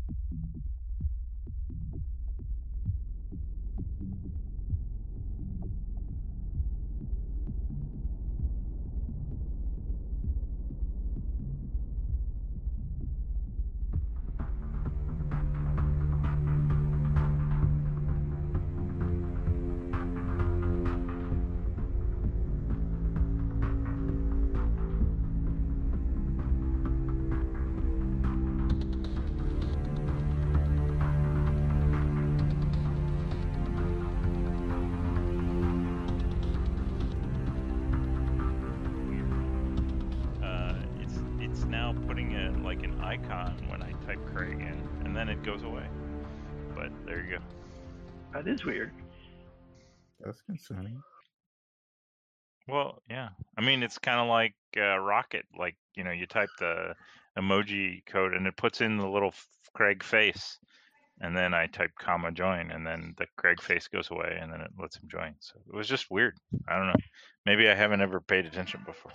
It's now putting it like an icon when I type Craig in, and then it goes away. But there you go. That is weird. That's concerning. Well, yeah. I mean, it's kind of like Rocket. Like, you type the emoji code and it puts in the little Craig face. And then I type comma join, and then the Craig face goes away, and then it lets him join. So it was just weird. I don't know. Maybe I haven't ever paid attention before.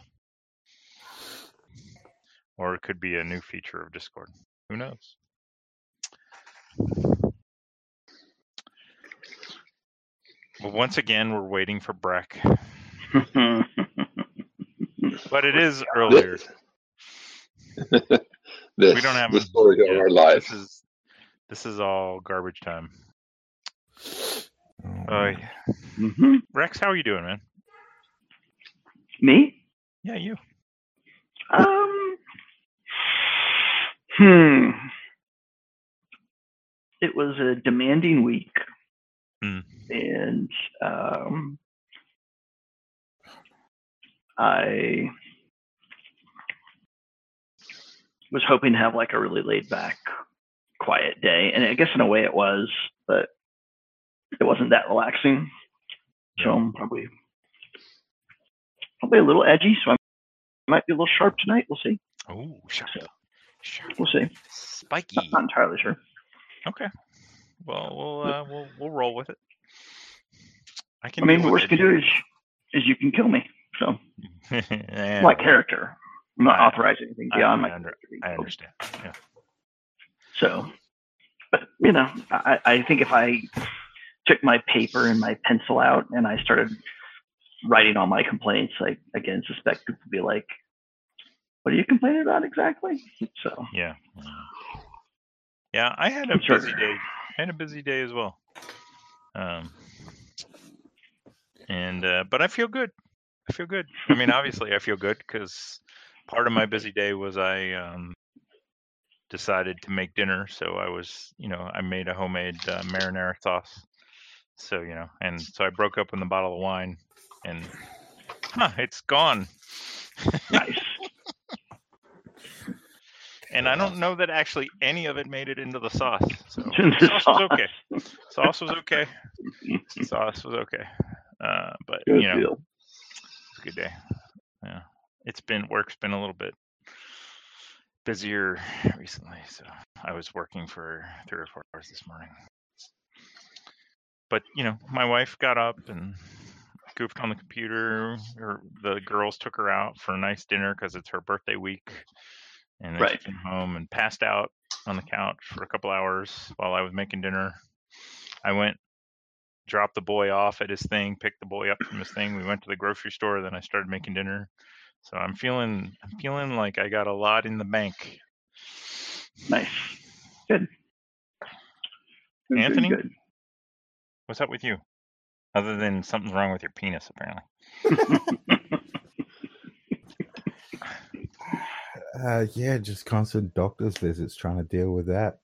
Or it could be a new feature of Discord. Who knows? Well, once again, we're waiting for Breck. But it is earlier. We don't have the story of our lives. This is all garbage time. Oh, Mm-hmm. Rex, how are you doing, man? Me? Yeah, you. It was a demanding week. Mm. And I was hoping to have like a really laid back, quiet day. And I guess in a way it was, but it wasn't that relaxing. So I'm probably a little edgy. So I might be a little sharp tonight. We'll see. Oh, sharp. We'll see. Spiky. Not entirely sure. Okay. Well, we'll roll with it. I mean, the worst you can do is you can kill me. So, my character. I'm not authorizing anything beyond my character. I understand. Yeah. So, but I think if I took my paper and my pencil out and I started writing all my complaints, I again suspect people would be like, "What are you complaining about exactly?" So. Yeah. Yeah, I had a busy day. I had a busy day as well. But I feel good. I mean, obviously I feel good because part of my busy day was I decided to make dinner. So I made a homemade marinara sauce. So, and so I broke open the bottle of wine and it's gone. Nice. And I don't know that actually any of it made it into the sauce. So sauce was okay. Sauce was okay. But good it's deal. a good day. Yeah, work's been a little bit busier recently, so I was working for 3 or 4 hours this morning. But my wife got up and goofed on the computer. The girls took her out for a nice dinner because it's her birthday week. And then she came home and passed out on the couch for a couple hours while I was making dinner. I went, dropped the boy off at his thing, picked the boy up from his thing. We went to the grocery store. Then I started making dinner. So I'm feeling like I got a lot in the bank. Nice. Good. Anthony? Good. What's up with you? Other than something's wrong with your penis, apparently. Yeah, just constant doctor's visits trying to deal with that.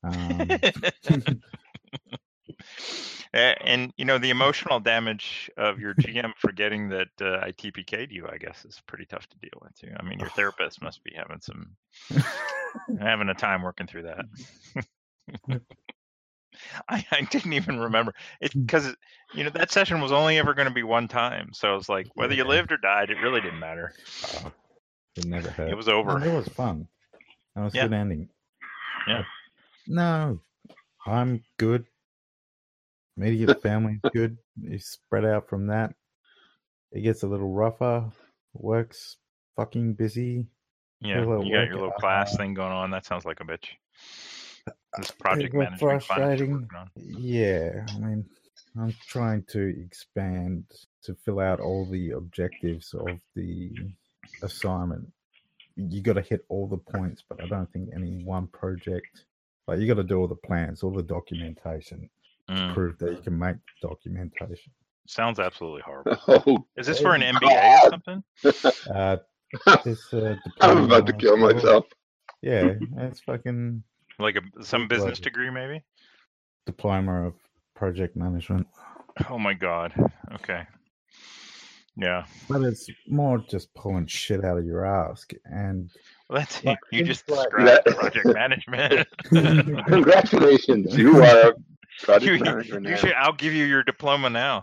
And the emotional damage of your GM forgetting that I TPK'd you, I guess, is pretty tough to deal with too. I mean, your therapist must be having a time working through that. I didn't even remember it because that session was only ever going to be one time, so I was like, whether you lived or died, it really didn't matter. It never hurt. It was over. It was fun. It was a good ending. Yeah. No, I'm good. Immediate family's good. You spread out from that. It gets a little rougher. Work's fucking busy. Yeah, you got your little class thing going on. That sounds like a bitch. this project It's management class you're frustrating. working on? Yeah, I mean, I'm trying to expand to fill out all the objectives of the assignment. You got to hit all the points, but I don't think any one project. Like, you got to do all the plans, all the documentation to prove that you can make documentation. Sounds absolutely horrible. Oh, Is this for an MBA or something? This I'm about to kill myself. Yeah, it's fucking like some business degree, maybe. Diploma of project management. Oh my god. Okay. Yeah. But it's more just pulling shit out of your ass, and that's like, you just described project management. Congratulations, you are a project manager now. I'll give you your diploma now.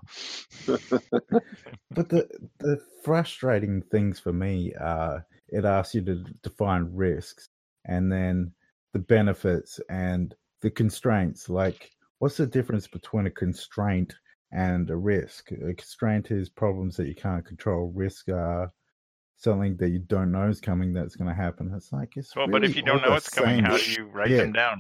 But the frustrating things for me are it asks you to define risks and then the benefits and the constraints. Like, what's the difference between a constraint and a risk? A constraint is problems that you can't control. Risk are something that you don't know is coming that's going to happen. It's like, well, really, but if you don't know it's coming, how do you write them down?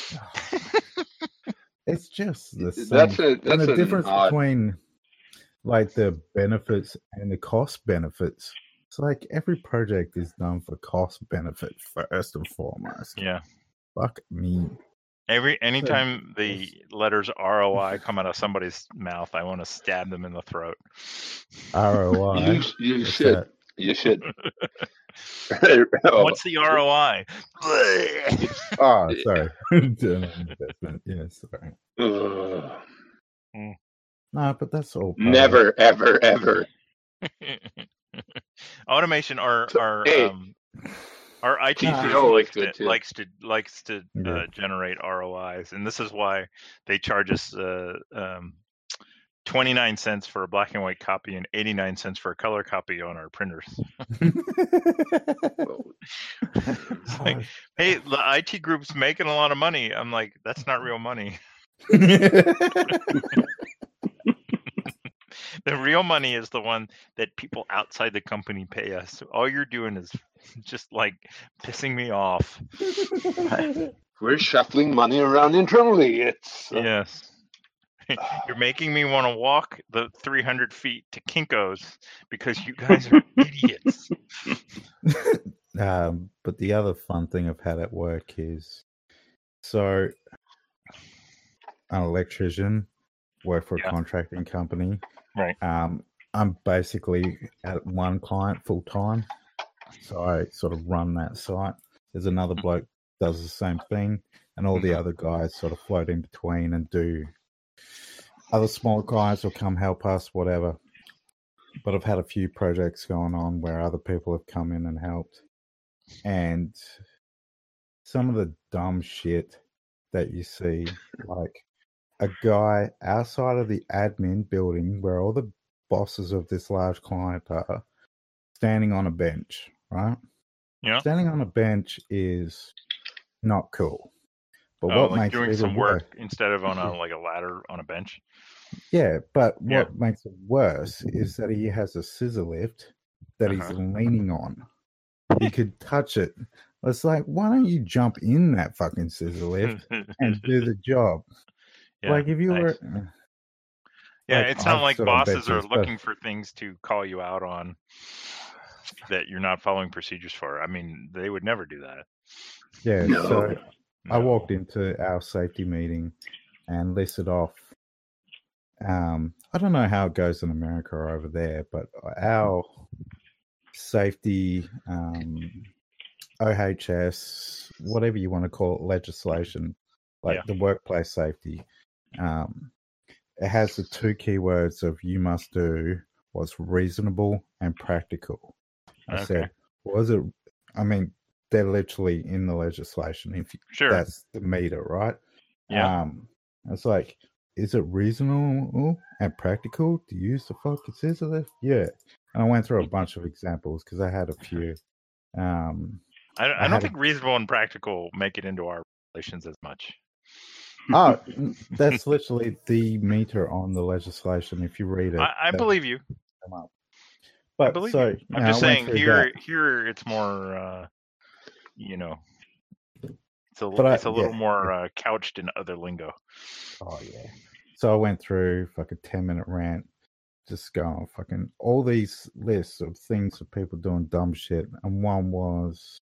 It's just the same. And the difference between like the benefits and the cost benefits. It's like every project is done for cost benefit first and foremost. Yeah. Fuck me. Anytime the letters ROI come out of somebody's mouth, I want to stab them in the throat. ROI. You should. You should. What's the ROI? Oh, sorry. Yeah, sorry. No, but that's all. Never, ever, ever. Automation, our IT likes to generate ROIs, and this is why they charge us 29 cents for a black and white copy and 89 cents for a color copy on our printers. It's like, hey, the IT group's making a lot of money. I'm like, that's not real money. The real money is the one that people outside the company pay us. All you're doing is just like pissing me off. We're shuffling money around internally. It's yes. You're making me want to walk the 300 feet to Kinko's because you guys are idiots. But the other fun thing I've had at work is, so an electrician, work for a contracting company. Right. I'm basically at one client full time, so I sort of run that site. There's another bloke does the same thing, and all the other guys sort of float in between and do. Other small guys will come help us, whatever. But I've had a few projects going on where other people have come in and helped, and some of the dumb shit that you see, like a guy outside of the admin building where all the bosses of this large client are standing on a bench, right? Yeah. Standing on a bench is not cool. But what like makes doing it some work instead of on a ladder on a bench? Yeah, but what makes it worse is that he has a scissor lift that he's leaning on. He could touch it. It's like, why don't you jump in that fucking scissor lift and do the job? Yeah, like if you were... Yeah, it's not like bosses are looking for things to call you out on that you're not following procedures for. I mean, they would never do that. Yeah, so I walked into our safety meeting and listed off, I don't know how it goes in America or over there, but our safety, OHS, whatever you want to call it, legislation, like the workplace safety, it has the two keywords of you must do what's reasonable and practical. I said, was it? I mean, they're literally in the legislation. If that's the meter, right? Yeah. It's like, is it reasonable and practical to use the fucking scissor lift? Yeah. And I went through a bunch of examples because I had a few. I don't think reasonable and practical make it into our regulations as much. Oh, that's literally the meter on the legislation. If you read it, I believe you. But I'm just saying here it's more, it's It's a little more couched in other lingo. Oh yeah. So I went through fucking 10-minute rant, just going fucking all these lists of things of people doing dumb shit, and one was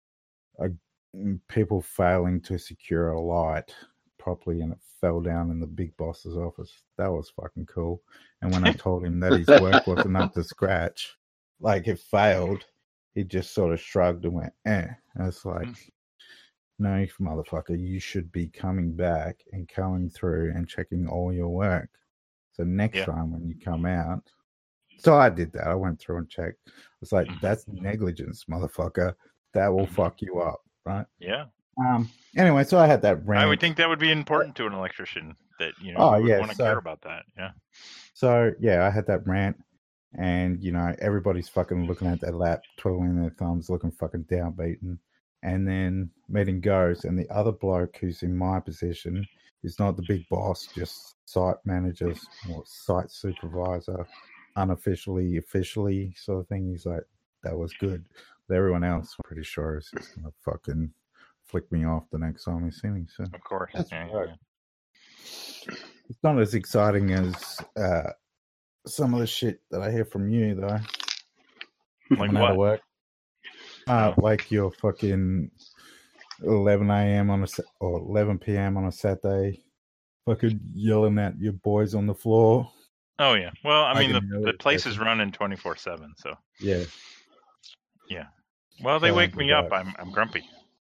people failing to secure a light properly, and it fell down in the big boss's office. That was fucking cool. And when I told him that his work wasn't up to scratch, like it failed, he just sort of shrugged and went, eh. And it's like, no, motherfucker, you should be coming back and coming through and checking all your work. So next time when you come out, so I did that. I went through and checked. It's like, that's negligence, motherfucker. That will fuck you up, right? Yeah. Anyway, so I had that rant. I would think that would be important to an electrician, that you would want to care about that. Yeah. So yeah, I had that rant, and everybody's fucking looking at their lap, twiddling their thumbs, looking fucking downbeaten. And then meeting goes, and the other bloke who's in my position is not the big boss, just site managers or site supervisor, unofficially, officially sort of thing. He's like, that was good. But everyone else, I'm pretty sure, is just gonna fucking flick me off the next time we see me. So of course, that's right. It's not as exciting as some of the shit that I hear from you, though. Like what? Work. Like your fucking 11 a.m. or 11 p.m. on a Saturday, fucking yelling at your boys on the floor. Oh yeah. Well, I mean the place is running 24/7, so yeah. Yeah. Well, they wake me up. I'm grumpy.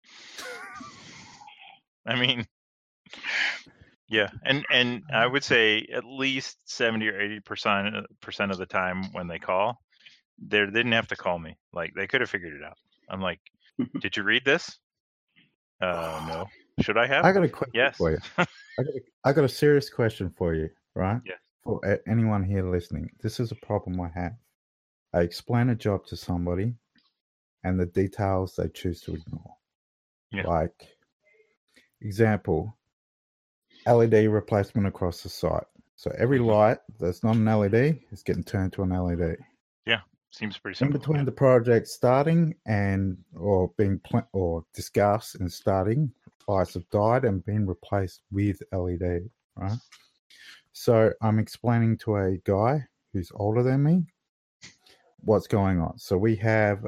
I mean, yeah, and I would say at least 70 or 80% of the time when they call, they didn't have to call me. Like, they could have figured it out. I'm like, did you read this? No. Should I have? I got a question for you. I got a serious question for you, right? Yes. For anyone here listening, this is a problem I have. I explain a job to somebody, and the details they choose to ignore. Yeah. Like, example, LED replacement across the site. So every light that's not an LED is getting turned to an LED. Yeah. Seems pretty simple. In between the project starting or being or discussed and starting, lights have died and been replaced with LED, right? So I'm explaining to a guy who's older than me what's going on. So we have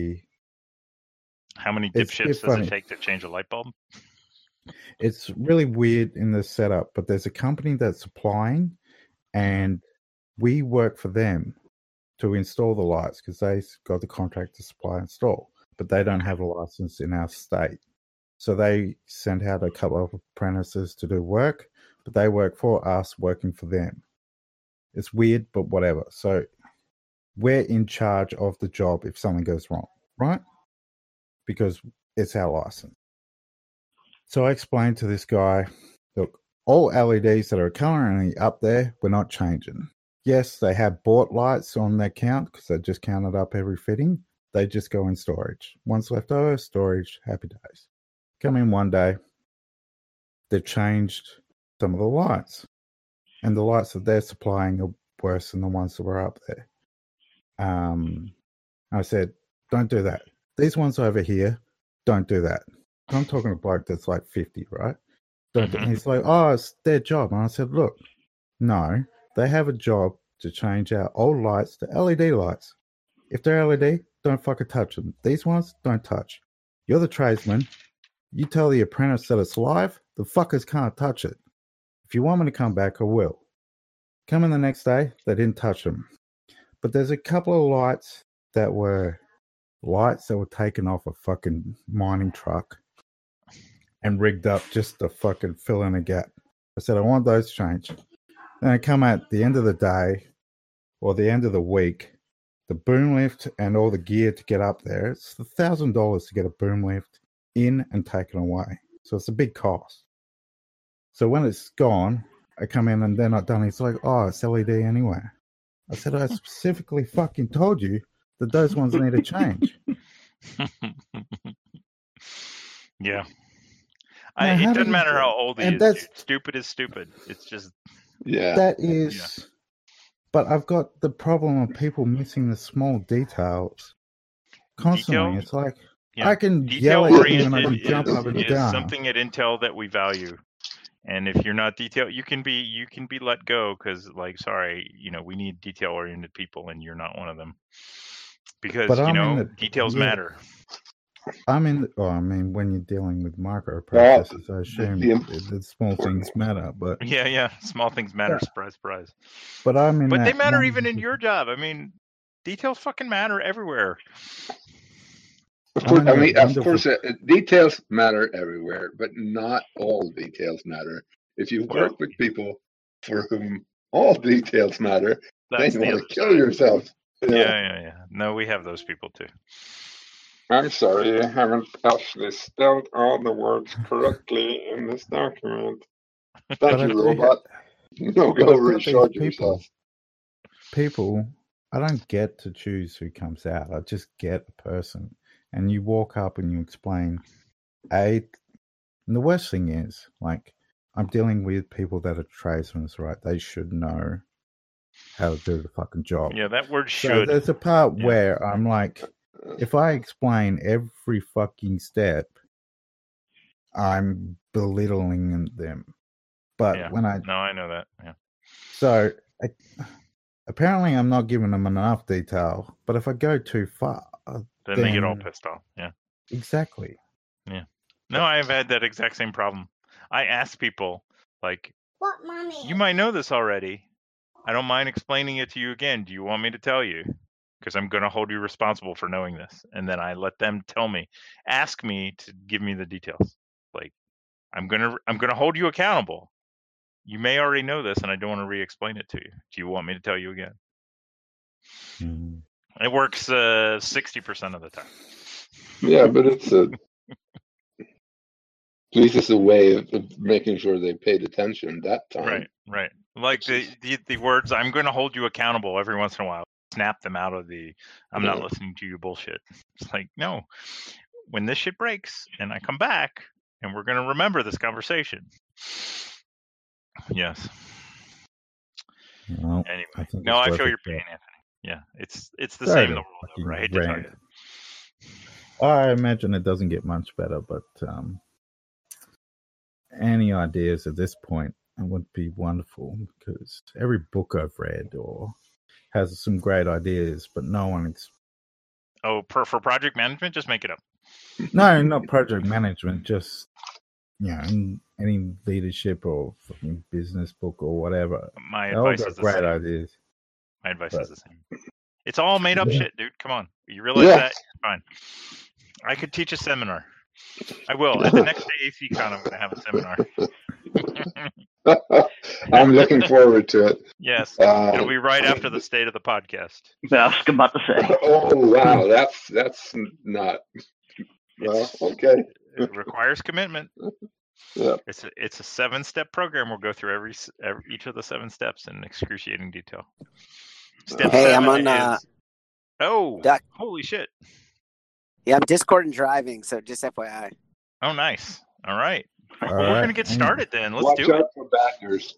how many dipshits does it take to change a light bulb? It's really weird in the setup, but there's a company that's supplying, and we work for them to install the lights because they got the contract to supply and install, but they don't have a license in our state. So they sent out a couple of apprentices to do work, but they work for us working for them. It's weird, but whatever. So we're in charge of the job if something goes wrong, right? Because it's our license. So I explained to this guy, look, all LEDs that are currently up there, we're not changing. Yes, they have bought lights on their count because they just counted up every fitting. They just go in storage. Once left over, storage, happy days. Come in one day, they've changed some of the lights. And the lights that they're supplying are worse than the ones that were up there. I said, don't do that. These ones over here, don't do that. I'm talking to a bloke that's like 50, right? He's like, oh, it's their job. And I said, look, no. They have a job to change our old lights to LED lights. If they're LED, don't fucking touch them. These ones, don't touch. You're the tradesman. You tell the apprentice that it's live, the fuckers can't touch it. If you want me to come back, I will. Come in the next day, they didn't touch them. But there's a couple of lights that were taken off a fucking mining truck and rigged up just to fucking fill in a gap. I said, I want those changed. Then I come at the end of the day or the end of the week, the boom lift and all the gear to get up there, it's $1,000 to get a boom lift in and taken away. So it's a big cost. So when it's gone, I come in and they're not done. It's like, oh, it's LED anyway. I said, I specifically fucking told you that those ones need to change. Yeah. It doesn't matter how old he is. Stupid is stupid. It's just... Yeah. That is... Yeah. But I've got the problem of people missing the small details constantly. It's like... I can yell at you and I can Detail-oriented jump up and is down. something at Intel that we value. And if you're not detail, you can be let go because, like, sorry, we need detail-oriented people, and you're not one of them. Because details matter. I mean, when you're dealing with microprocessors, I assume the small things matter. But yeah, small things matter. Surprise, surprise. But they matter even in your job. I mean, details fucking matter everywhere. Of course, details matter everywhere, but not all details matter. If you work with people for whom all details matter, then you want to kill yourself. Yeah. No, we have those people too. I'm sorry, I haven't actually spelled all the words correctly in this document. Thank you, robot. Go recharge yourself. People, I don't get to choose who comes out. I just get a person. And you walk up and you explain, and the worst thing is, like, I'm dealing with people that are tradesmen, right? They should know how to do the fucking job. Yeah, that word should. So there's a part where I'm like, if I explain every fucking step, I'm belittling them. But when I know that. Yeah. So apparently I'm not giving them enough detail. But if I go too far, then they get all pissed off. Yeah. Exactly. Yeah. No, I've had that exact same problem. I ask people, like, "What, Mommy? You might know this already. I don't mind explaining it to you again. Do you want me to tell you? Because I'm going to hold you responsible for knowing this." And then I let them tell me, ask me to give me the details. Like, I'm going to hold you accountable. You may already know this, and I don't want to re-explain it to you. Do you want me to tell you again? Mm-hmm. It works 60% of the time. Yeah, but it's at least it's a way of making sure they paid attention that time. Right. Like the words, "I'm going to hold you accountable" every once in a while. Snap them out of the "I'm not listening to you" bullshit. It's like, no. When this shit breaks and I come back and we're going to remember this conversation. Yes. Well, anyway, I feel your pain, Anthony. Yeah, it's the same in the world over. I hate to tell you. I imagine it doesn't get much better, but any ideas at this point would be wonderful, because every book I've read or has some great ideas, but no one. For project management, just make it up. No, not project management. Just any leadership or fucking business book or whatever. My advice is great ideas. My advice is the same. It's all made up shit, dude. Come on. You realize that? Fine. I could teach a seminar. I will. At the next ACCon, I'm going to have a seminar. I'm looking forward to it. Yes. It'll be right after the state of the podcast. I was about to say. Oh, wow. That's not... Well, okay. It requires commitment. Yeah. It's a 7-step program. We'll go through each of the 7 steps in excruciating detail. Step 7 I'm on. is... holy shit! Yeah, I'm Discord and driving, so just FYI. Oh, nice. All right. Well, we're gonna get started then. Let's do it. Watch out for backers.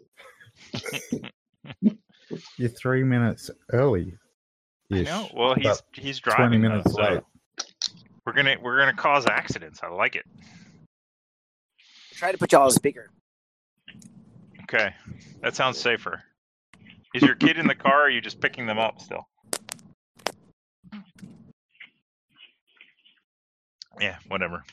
You're 3 minutes early. I know. Well, he's driving. 20 minutes late. We're gonna cause accidents. I like it. Try to put you all on speaker. Okay, that sounds safer. Is your kid in the car, or are you just picking them up still? Yeah, whatever.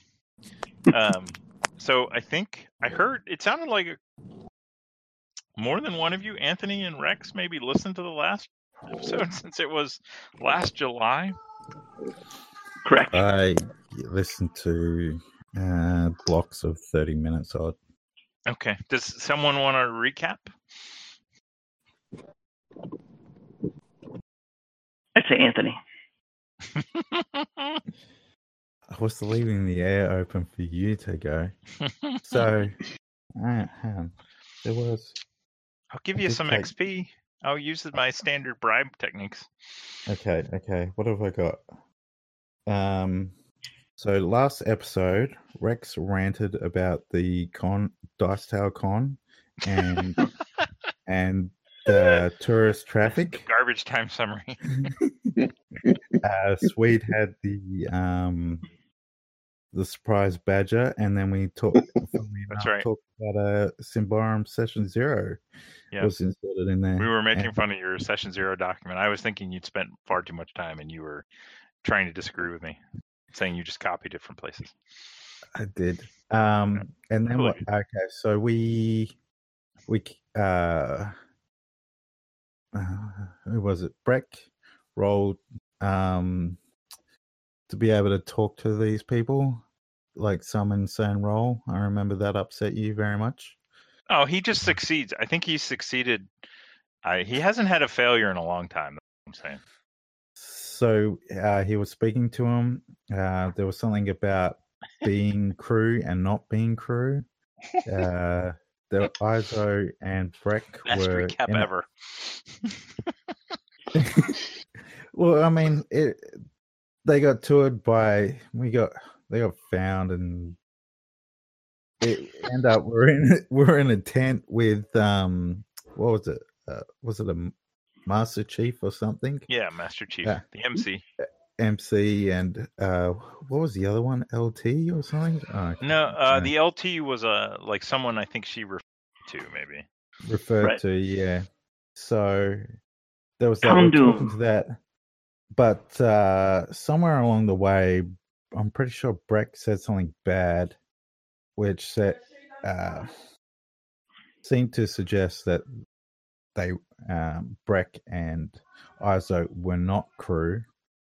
So I think I heard it sounded like more than one of you, Anthony and Rex, maybe listened to the last episode since it was last July. Correct. I listened to blocks of 30 minutes odd. Okay. Does someone want to recap? I'd say Anthony. I was leaving the air open for you to go. So, hang on. There was... I'll give you some XP. I'll use my standard bribe techniques. Okay. What have I got? So last episode, Rex ranted about the Dicetail Con and the tourist traffic. Garbage time summary. Swede had the the surprise badger, and then we talked. That's right. Talked about Symbaroum Session 0. Yeah. Was inserted in there. We were making fun of your Session 0 document. I was thinking you'd spent far too much time, and you were trying to disagree with me, saying you just copied it from places. I did. And then what? Okay, so we who was it? Breck rolled to be able to talk to these people, like some insane roll. I remember that upset you very much. Oh, he just succeeds. I think he succeeded. He hasn't had a failure in a long time. I'm saying. So he was speaking to him. There was something about being crew and not being crew. The Izo and Breck Best were recap ever. Well, I mean, they got toured by. They got found, and it ended up we're in a tent with what was it? Was it a Master Chief or something? Yeah, Master Chief, the MC. MC, and what was the other one? LT or something? No, the LT was like someone I think she referred to, maybe. Referred to, yeah. So there was that. We're talking to that, but somewhere along the way, I'm pretty sure Breck said something bad, which seemed to suggest that they Breck and Izo were not crew.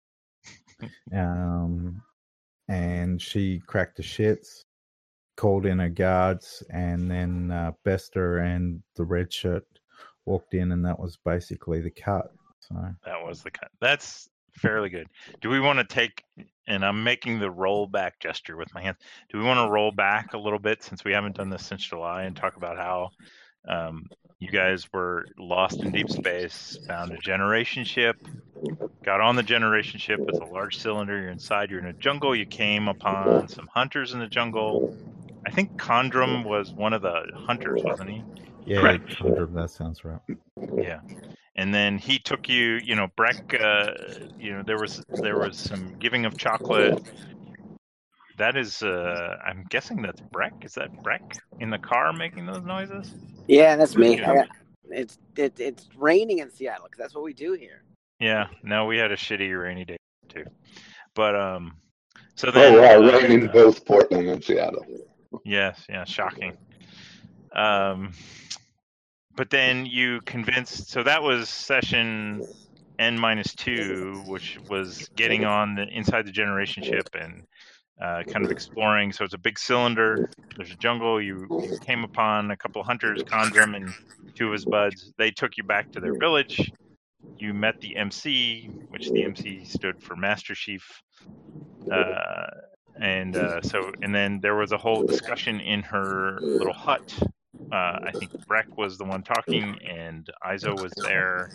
And she cracked the shits, called in her guards, and then Bester and the red shirt walked in, and that was basically the cut. So that was the cut. That's fairly good. Do we want to take, and I'm making the rollback gesture with my hands, do we want to roll back a little bit since we haven't done this since July and talk about how you guys were lost in deep space, found a generation ship, got on the generation ship with a large cylinder, you're inside, you're in a jungle, you came upon some hunters in the jungle. I think Condrum was one of the hunters, wasn't he? Yeah, Condrum, that sounds right. Yeah. And then he took you, Breck, there was some giving of chocolate. That is, I'm guessing that's Breck. Is that Breck in the car making those noises? Yeah, that's me. It's raining in Seattle because that's what we do here. Yeah, no, we had a shitty rainy day too. But so then. Oh wow, raining in both Portland and Seattle. Yes, yeah, shocking. But then you convinced. So that was session N-2, which was getting on inside the generation ship and kind of exploring. So it's a big cylinder. There's a jungle. You came upon a couple of hunters, Condrum and two of his buds. They took you back to their village. You met the MC, which the MC stood for Master Chief. And then there was a whole discussion in her little hut. I think Breck was the one talking, and Izo was there.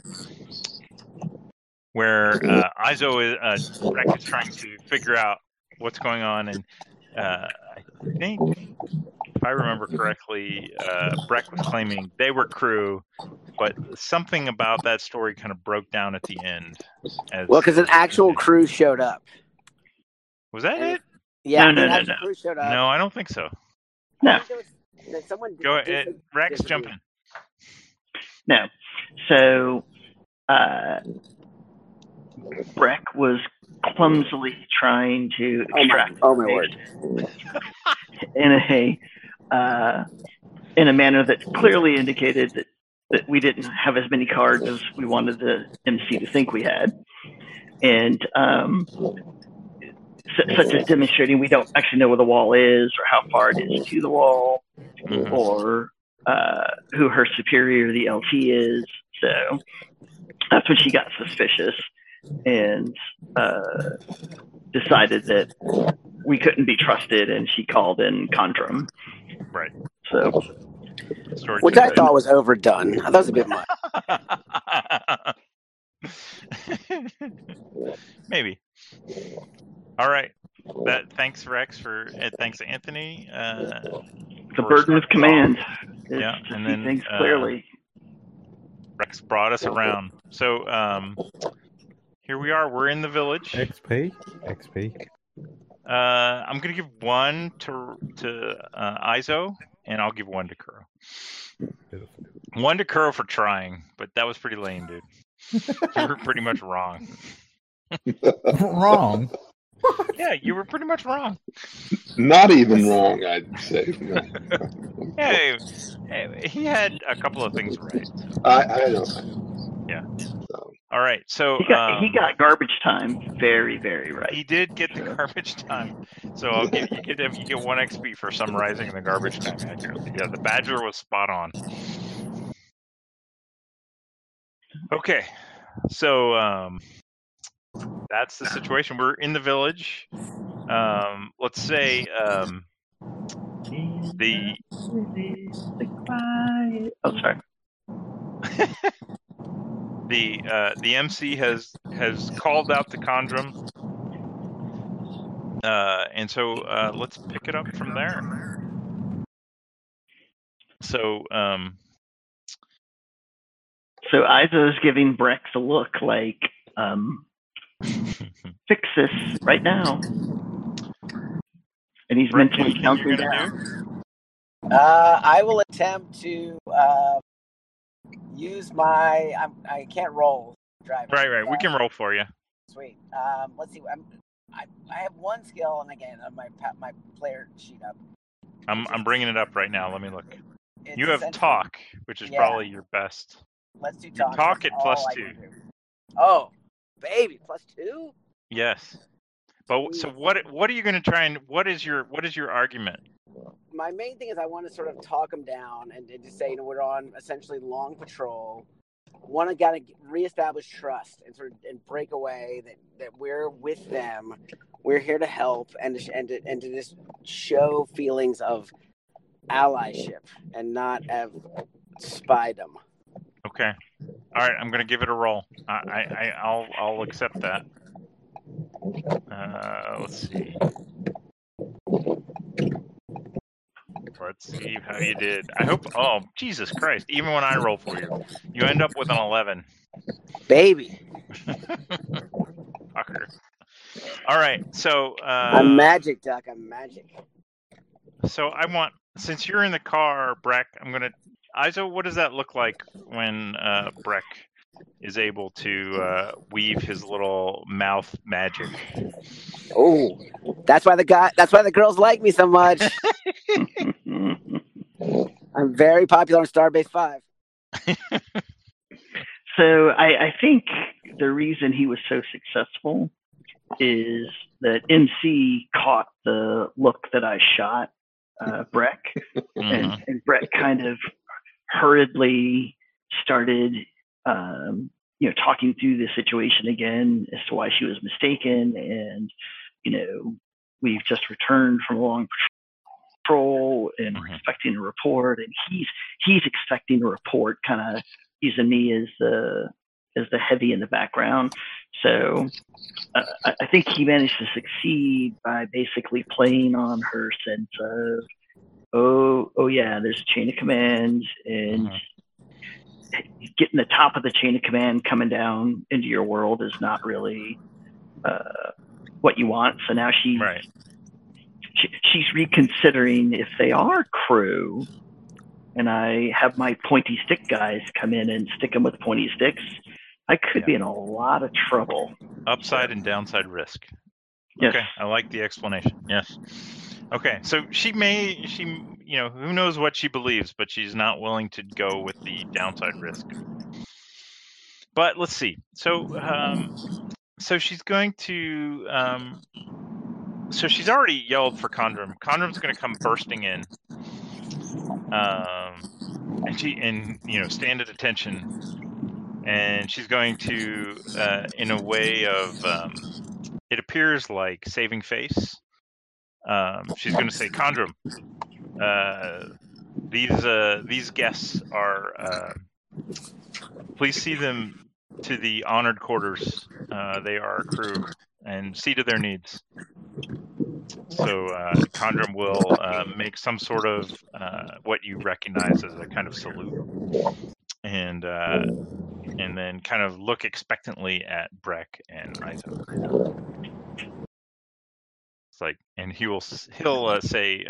Where Breck is trying to figure out what's going on, and I think, if I remember correctly, Breck was claiming they were crew, but something about that story kind of broke down at the end. Because an actual crew showed up. Was that it? Yeah, no. Crew showed up. No, I don't think so. No. Someone go ahead, Rex, jump in. No. So, Breck was clumsily trying to extract my word. in a manner that clearly indicated that we didn't have as many cards as we wanted the MC to think we had, and such as demonstrating we don't actually know where the wall is or how far it is to the wall, or who her superior, the LT, is. So that's when she got suspicious and decided that we couldn't be trusted, and she called in Condrum. Right. So, which I thought was overdone. I thought it was a bit much. Maybe. All right. Thanks, Rex, thanks, Anthony. The burden of command. Yeah, and then things clearly. Rex brought us around. So here we are. We're in the village. XP. I'm gonna give one to Izo, and I'll give one to Kuro. Beautiful. One to Kuro for trying, but that was pretty lame, dude. You were pretty much wrong. Wrong. Yeah, you were pretty much wrong. Not even wrong, I'd say. Hey, he had a couple of things right. I know. Yeah. So. All right, so he got garbage time very, very right. He did get the garbage time, so I'll give you get 1 XP for summarizing the garbage time accurately. Yeah, the Badger was spot on. Okay, so that's the situation. We're in the village. Let's say the sorry. the MC has called out the Condrum, and so let's pick it up from there. So Izo's giving Brex a look like, fix this right now. And he's Breck, mentally counting down. I will attempt to use my. I can't roll driving. Right. We can roll for you. Sweet. Let's see. I have one skill, and again, on my player sheet up. I'm bringing it up right now. Let me look. It's You have talk, which is probably your best. Let's do talk. Talk at +2. Oh, baby, +2. Yes. But so what are you going to try and what is your argument? My main thing is I want to sort of talk them down and just say, we're on essentially long patrol. Want to reestablish trust and break away that we're with them. We're here to help and to just show feelings of allyship and not of spydom. Okay. All right. I'm going to give it a roll. I'll accept that. Let's see. Let's see how you did. I hope. Oh, Jesus Christ! Even when I roll for you, you end up with an 11. Baby. Fucker. All right. So. I'm magic, Duck. I'm magic. So I want, since you're in the car, Breck, I'm gonna. Izo, what does that look like when Breck is able to weave his little mouth magic? Oh, that's why the girls like me so much. I'm very popular on Starbase 5. So I think the reason he was so successful is that MC caught the look that I shot Breck, and Breck kind of hurriedly started talking through the situation again as to why she was mistaken, and we've just returned from a long patrol and we're expecting a report, and he's expecting a report, kind of using me as the heavy in the background. So I think he managed to succeed by basically playing on her sense of, oh yeah, there's a chain of command, and getting the top of the chain of command coming down into your world is not really what you want. So now she's reconsidering if they are crew, and I have my pointy stick guys come in and stick them with pointy sticks, I could be in a lot of trouble. Upside and downside risk. Yes. Okay, I like the explanation. Yes. Okay, so she who knows what she believes, but she's not willing to go with the downside risk. But let's see. So she's going to. So she's already yelled for Condrum. Condrum's going to come bursting in, and stand at attention, and she's going to, in a way of, it appears like saving face. She's going to say, Condrum, these guests are. Please see them to the honored quarters. They are a crew, and see to their needs. So Condrum will make some sort of what you recognize as a kind of salute, and then kind of look expectantly at Breck and Izo. It's like, and he'll say,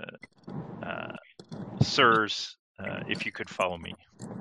"Sirs, if you could follow me."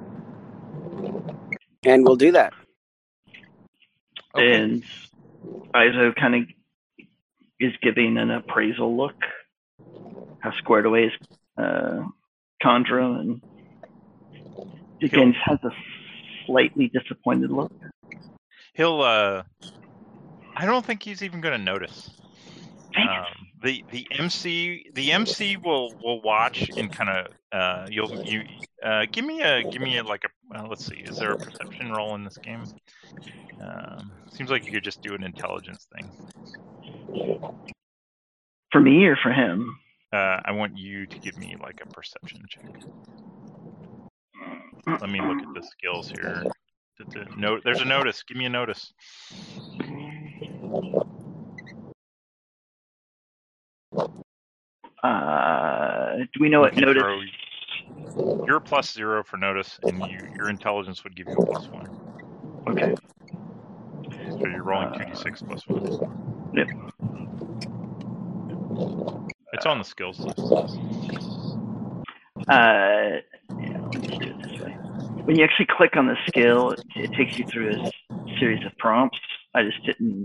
And we'll do that. Okay. And Izo kind of is giving an appraisal look. How squared away is Chandra, and again has a slightly disappointed look. He'll. I don't think he's even going to notice. The MC will watch and kind of give me like a let's see, is there a perception roll in this game? Seems like you could just do an intelligence thing. For me or for him? I want you to give me like a perception check. Let me look at the skills here. There's a notice. Give me a notice. Do we know what notice? You're +0 for notice, and your intelligence would give you a +1. Okay. So you're rolling 2d6 +1. Yep. It's on the skills list. Yeah, let's do it this way. When you actually click on the skill, it takes you through a series of prompts. I just didn't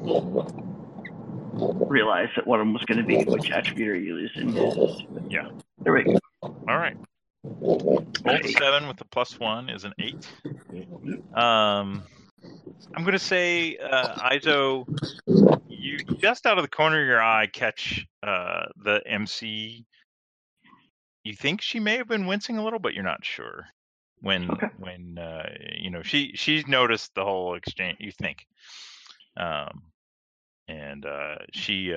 realize that one of them was going to be which attribute are you using. Yeah. There we go. All right. Rolled 7 with the +1 is an 8. I'm going to say, Izo, you just out of the corner of your eye catch the MC. You think she may have been wincing a little, but you're not sure. When she's noticed the whole exchange, you think, and she.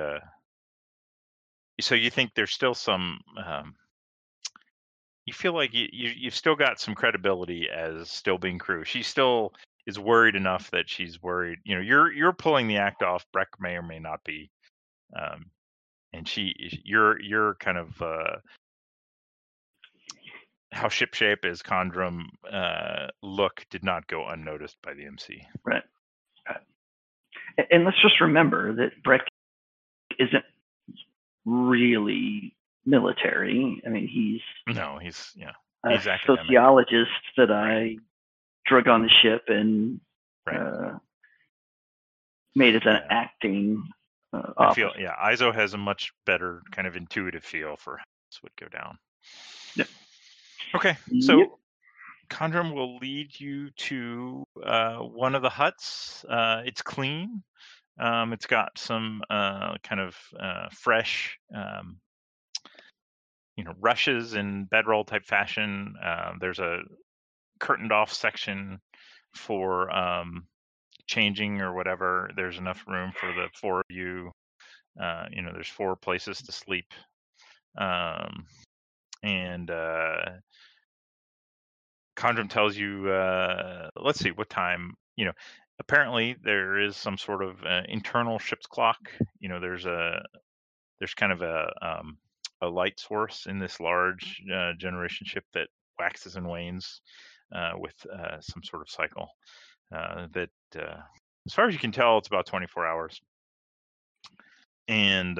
So you think there's still some. You feel like you've still got some credibility as still being crew. She still is worried enough that she's worried. You're pulling the act off. Breck may or may not be, and you're kind of how shipshape is Condrum look did not go unnoticed by the MC. Right. And let's just remember that Breck isn't really military. I mean, he's a sociologist that I drug on the ship and made as an acting officer. Izo has a much better kind of intuitive feel for how this would go down. Yep. Okay, so Condrum will lead you to one of the huts. It's clean. It's got some kind of fresh, rushes in bedroll type fashion. There's a curtained off section for changing or whatever. There's enough room for the 4 of you. There's 4 places to sleep. And Condrum tells you, let's see, what time, apparently there is some sort of internal ship's clock. There's kind of a light source in this large generation ship that waxes and wanes with some sort of cycle that, as far as you can tell, it's about 24 hours. And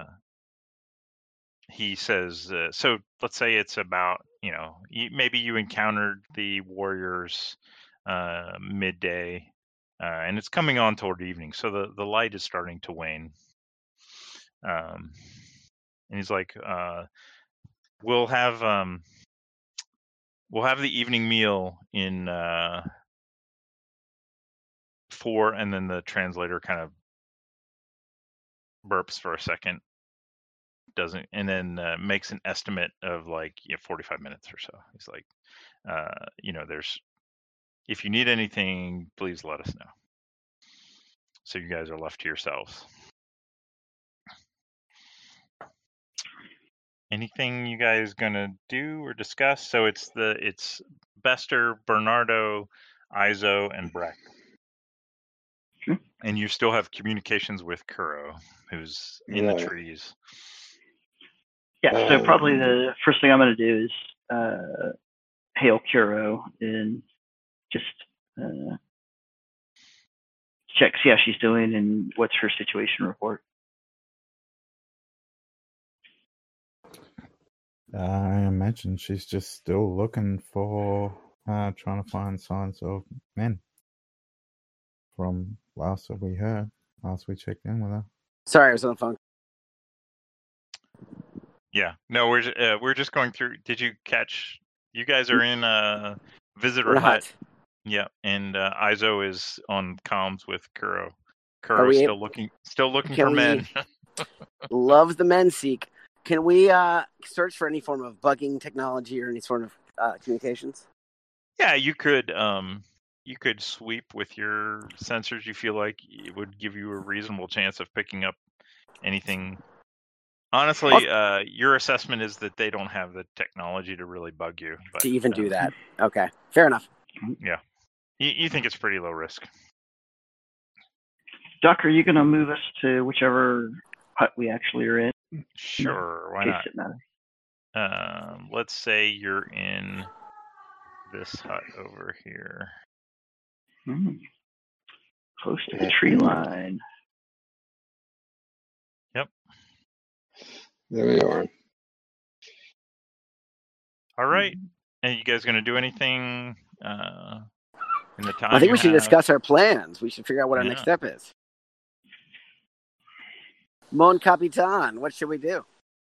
he says, so let's say it's about, maybe you encountered the warriors midday, and it's coming on toward evening. So the light is starting to wane. And he's like, we'll have the evening meal in 4, and then the translator kind of burps for a second, and then makes an estimate of 45 minutes or so. He's like, if you need anything, please let us know. So you guys are left to yourselves. Anything you guys gonna do or discuss? So it's Bester, Bernardo, Izo, and Breck. Sure. And you still have communications with Kuro, who's in the trees. Yeah, so probably the first thing I'm going to do is hail Kuro and just check, see how she's doing and what's her situation report. I imagine she's just still looking for, trying to find signs of men. From last we checked in with her. Sorry, I was on the phone. Yeah, no, we're just going through. Did you catch? You guys are in visitor hut. Yeah, and Izo is on comms with Kuro. Kuro's still looking for men. Loves the men seek. Can we search for any form of bugging technology or any sort of communications? Yeah, you could sweep with your sensors. You feel like it would give you a reasonable chance of picking up anything. Honestly, your assessment is that they don't have the technology to really bug you. But, to even do that. Okay, fair enough. Yeah. You think it's pretty low risk. Duck, are you going to move us to whichever hut we actually are in? Sure, why not? Let's say you're in this hut over here. Close to the tree line. Yep. There we are. All right. And you guys going to do anything in the time? I think we should discuss our plans. We should figure out what our next step is. Mon Capitan, what should we do?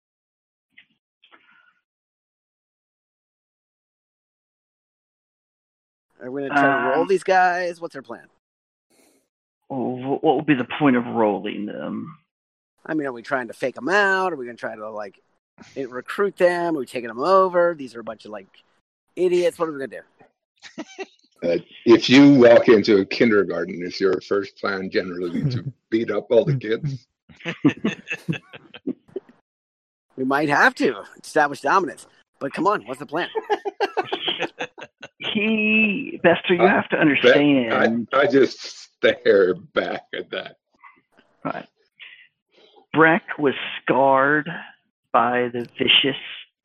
Are we going to try to roll these guys? What's our plan? What would be the point of rolling them? I mean, are we trying to fake them out? Are we going to try to recruit them? Are we taking them over? These are a bunch of idiots. What are we going to do? If you walk into a kindergarten, is your first plan generally to beat up all the kids? We might have to establish dominance. But come on, what's the plan? Bester, you have to understand. I just stare back at that. Right. Breck was scarred by the vicious,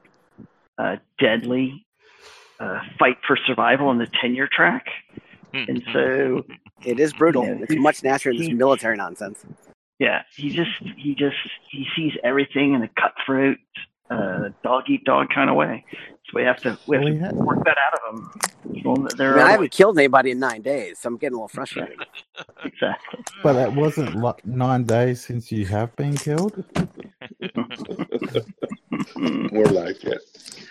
deadly fight for survival on the tenure track. And so it is brutal. It's much nastier than this military nonsense. Yeah, he sees everything in a cutthroat, dog eat dog kind of way. So we have to work that out of him. I haven't killed anybody in 9 days, so I'm getting a little frustrated. Exactly. But it wasn't 9 days since you have been killed. More like it.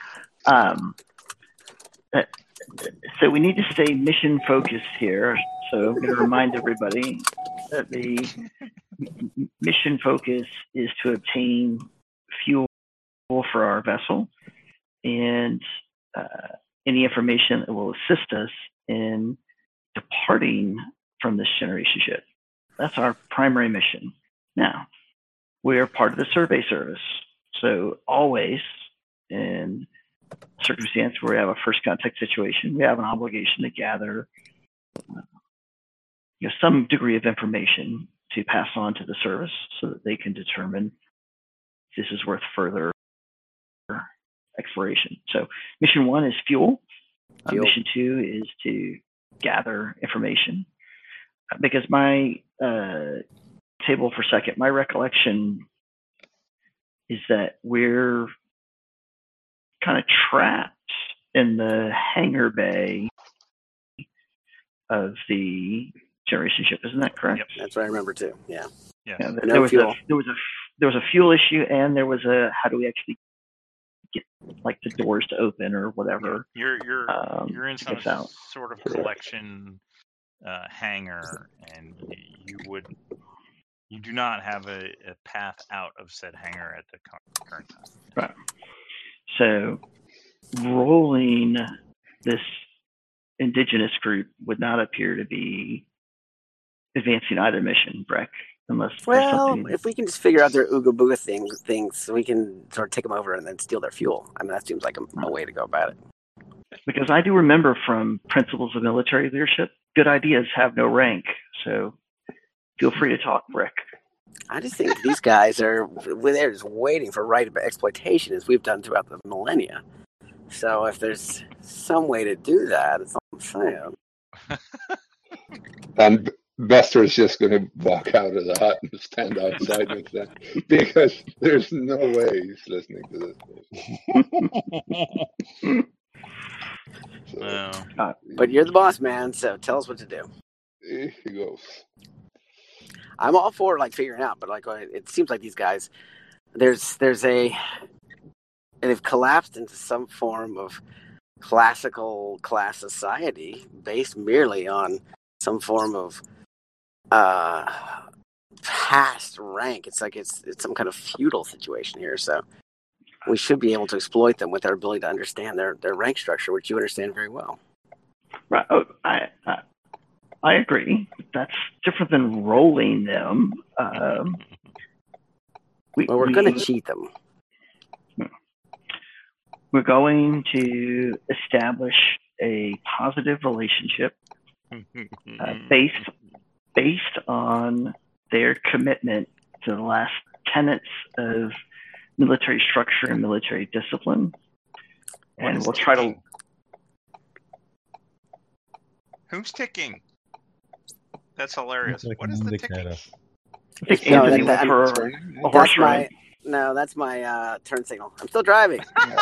So we need to stay mission focused here. So I'm going to remind everybody that the mission focus is to obtain fuel for our vessel and any information that will assist us in departing from this generation ship. That's our primary mission. Now, we're part of the survey service. So always in a circumstance where we have a first contact situation, we have an obligation to gather some degree of information to pass on to the service so that they can determine if this is worth further exploration. So mission 1 is fuel. Mission 2 is to gather information. Because my table for second, my recollection is that we're kind of trapped in the hangar bay of the generation ship. Isn't that correct? Yep. That's what I remember too. Yeah. There was a fuel issue, and there was a how do we actually get the doors to open or whatever. You're in some sort of collection hangar, and you do not have a path out of said hangar at the current time. Right. So rolling this indigenous group would not appear to be advancing either mission, Breck, unless if we can just figure out their Ooga Booga things, we can sort of take them over and then steal their fuel. I mean, that seems like a way to go about it. Because I do remember from Principles of Military Leadership, good ideas have no rank. So feel free to talk, Breck. I just think these guys they're just waiting for right exploitation as we've done throughout the millennia. So if there's some way to do that, it's all I'm saying. Bester is just going to walk out of the hut and stand outside with them because there's no way he's listening to this. No. But you're the boss, man. So tell us what to do. He goes. I'm all for figuring out, but it seems like these guys, they've collapsed into some form of classical class society based merely on some form of past rank. It's like it's some kind of feudal situation here. So we should be able to exploit them with our ability to understand their rank structure, which you understand very well. Right. Oh, I agree. That's different than rolling them. We're going to cheat them. We're going to establish a positive relationship based on their commitment to the last tenets of military structure and military discipline. And we'll try to... Who's ticking? That's hilarious. What is the ticking? I think Anthony went for a horse ride. No, that's my turn signal. I'm still driving.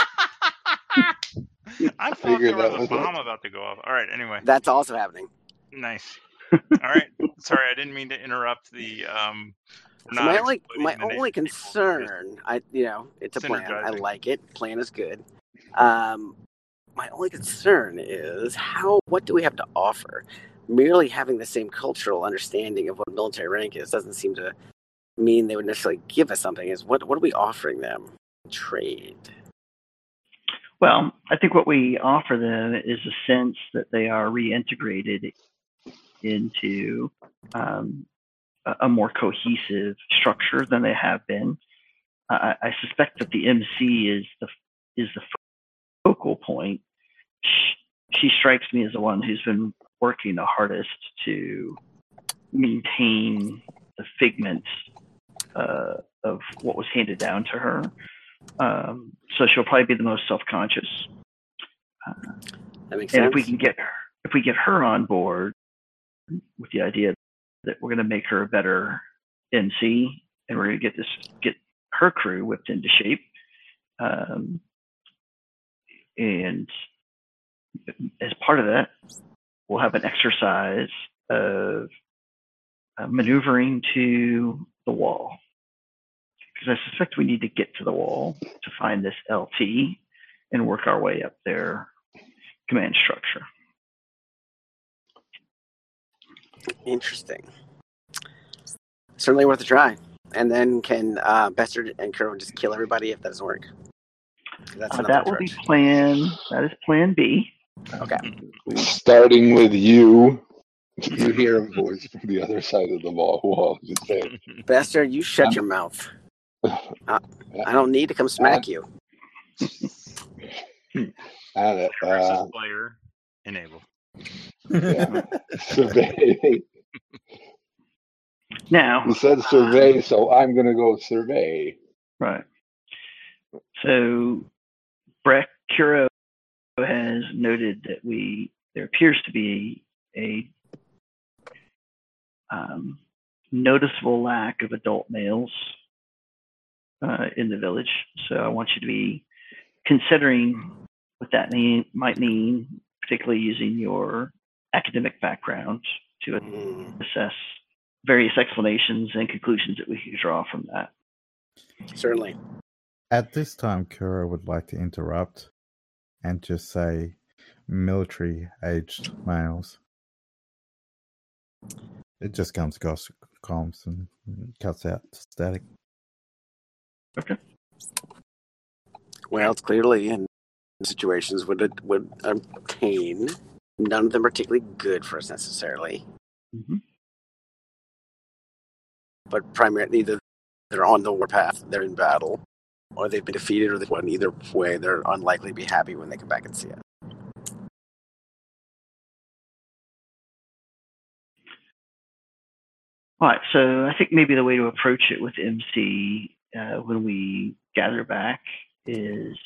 I thought there was a bomb about to go off. All right, anyway. That's also happening. Nice. All right. Sorry, I didn't mean to interrupt the... So my only concern, it's a plan. I like it. Plan is good. My only concern is what do we have to offer? Merely having the same cultural understanding of what military rank is doesn't seem to mean they would necessarily give us something. What are we offering them? Trade. Well, I think what we offer them is a sense that they are reintegrated into a more cohesive structure than they have been. I suspect that the MC is the focal point. She strikes me as the one who's been working the hardest to maintain the figments of what was handed down to her. So she'll probably be the most self-conscious. That makes sense. And if we get her on board with the idea that we're going to make her a better MC and we're going to get her crew whipped into shape, and as part of that, we'll have an exercise of maneuvering to the wall. Because I suspect we need to get to the wall to find this LT and work our way up their command structure. Interesting. Certainly worth a try. And then can Bester and Kuro just kill everybody if that doesn't work? That will be that is plan B. Okay. Starting with you. You hear a voice from the other side of the wall just saying, Bester, you shut your mouth. I don't need to come smack you. Player enable. Yeah. Survey. Now you said survey, so I'm going to go survey. Right. So Breck Kuro has noted that there appears to be a noticeable lack of adult males in the village. So I want you to be considering what that might mean, particularly using your academic background to assess various explanations and conclusions that we could draw from that. Certainly. At this time, Kuro would like to interrupt and just say military-aged males. It just comes across comms and cuts out static. Okay. Well, it's clearly in situations would obtain. None of them particularly good for us necessarily. Mm-hmm. But primarily, either they're on the warpath, they're in battle, or they've been defeated, or they've won. Either way, they're unlikely to be happy when they come back and see us. All right, so I think maybe the way to approach it with MC when we gather back is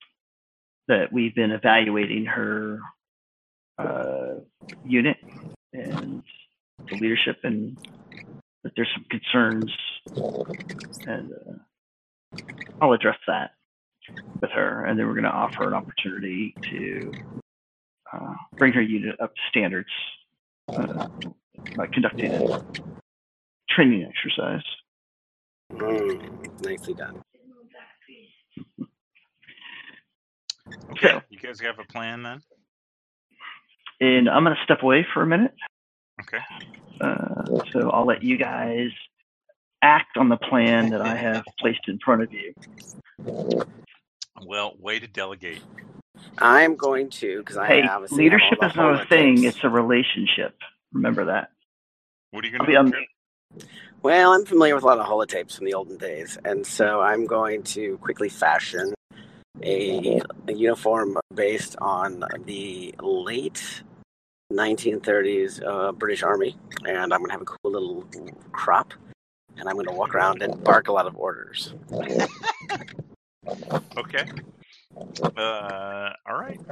that we've been evaluating her unit and the leadership, and that there's some concerns, and I'll address that with her, and then we're going to offer an opportunity to bring her unit up to standards by conducting a training exercise. Nicely done. Okay, So, you guys have a plan then? and I'm going to step away for a minute. Okay. So I'll let you guys act on the plan that I have placed in front of you. Well, way to delegate. I'm going to, because I Hey, obviously leadership have is all the not a thing, holotips. it's a relationship. Remember that. What are you I'll going be to do? Well, I'm familiar with a lot of holotapes from the olden days, and so I'm going to quickly fashion a uniform based on the late 1930s British Army, and I'm going to have a cool little crop, and I'm going to walk around and bark a lot of orders. Okay. All right.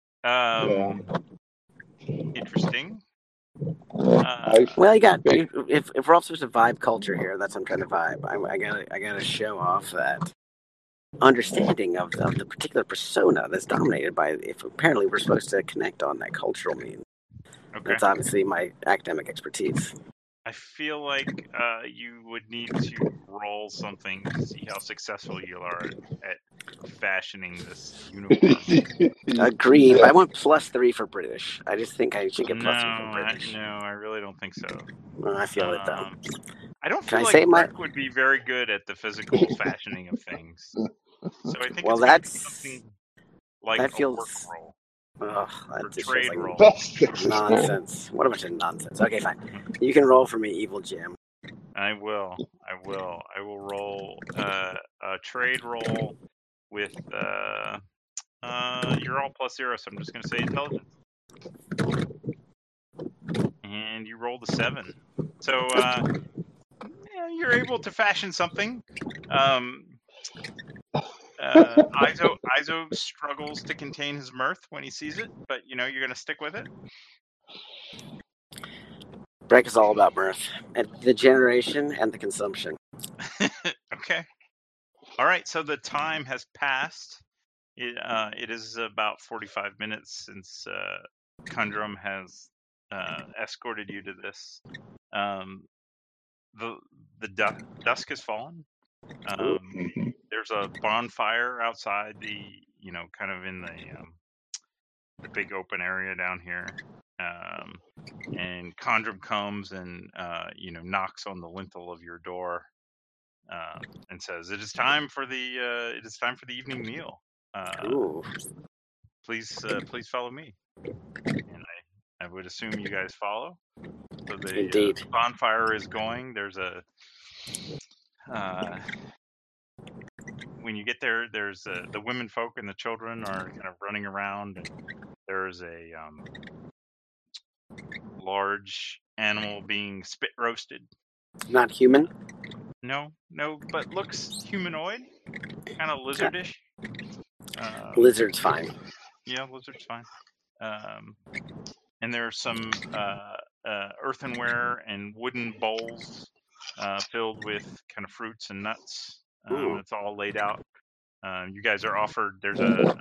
Interesting. Well, if we're all supposed to vibe culture here, that's what I'm trying to vibe. I gotta show off that understanding of the particular persona that's dominated by. If apparently we're supposed to connect on that cultural mean. Okay. That's obviously my academic expertise. I feel like you would need to roll something to see how successful you are at fashioning this uniform. Agreed. But I want +3 for British. I just think I should get +3 for British. I really don't think so. Well, I feel it though. I don't Can feel I like say Rick would be very good at the physical fashioning of things. So I think Well, it's going to be that's something like that a feels. work roll Ugh, or that just trade feels like roll. nonsense. What a bunch of nonsense. Okay, fine. You can roll for me, Evil Jim. I will roll a trade roll with you're all +0, so I'm just gonna say intelligence. And you rolled a 7. So you're able to fashion something. Izo struggles to contain his mirth when he sees it, but you're gonna stick with it. Break is all about mirth and the generation and the consumption. Okay. All right. So the time has passed. It is about 45 minutes since Kundrum has escorted you to this. The dusk has fallen. There's a bonfire outside the kind of in the big open area down here. And Kundrum comes and knocks on the lintel of your door and says, "It is time for the evening meal. Please follow me." And I would assume you guys follow. So the bonfire is going. There's a when you get there, there's the women folk and the children are kind of running around, and there's a large animal being spit roasted. Not human? No, but looks humanoid, kind of lizardish. Lizard's fine. Yeah, lizard's fine. And there's some earthenware and wooden bowls filled with kind of fruits and nuts. It's all laid out. You guys are offered. There's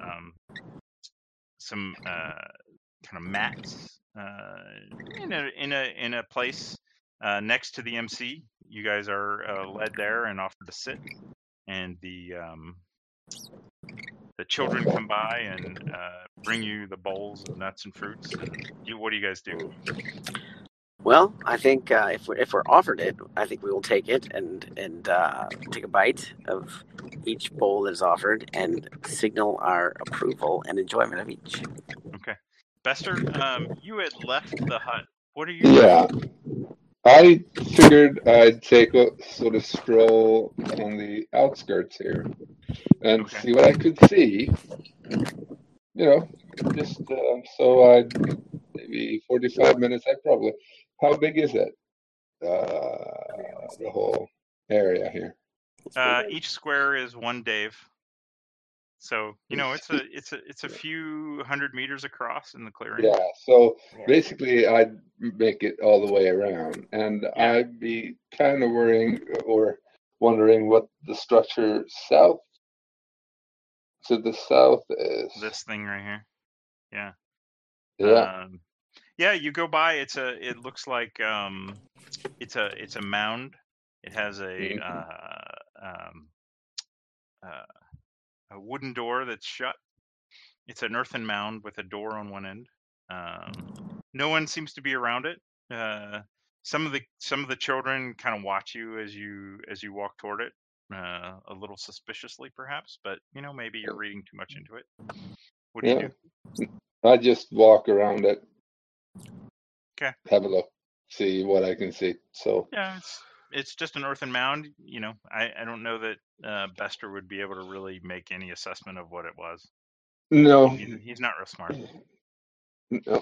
some kind of mats in a place next to the MC. You guys are led there and offered to sit, and the children come by and bring you the bowls of nuts and fruits. And what do you guys do? Well, I think if we're offered it, I think we will take it and take a bite of each bowl that is offered and signal our approval and enjoyment of each. Okay. Bester, you had left the hut. What are you doing? I figured I'd take a sort of stroll on the outskirts here and see what I could see. Just so I'd maybe 45 minutes. How big is it? The whole area here. Each square is 1 Dave. So it's a few hundred meters across in the clearing. Yeah. So basically, I'd make it all the way around, and I'd be kind of worrying or wondering what the structure south to the south is. This thing right here. Yeah. Yeah. Yeah, you go by. It looks like it's a mound. It has a wooden door that's shut. It's an earthen mound with a door on one end. No one seems to be around it. Some of the children kind of watch you as you walk toward it, a little suspiciously perhaps, but maybe you're reading too much into it. What do you do? I just walk around it. Okay. Have a look, see what I can see. So yeah, it's just an earthen mound. I don't know that Bester would be able to really make any assessment of what it was. No, he's not real smart. No.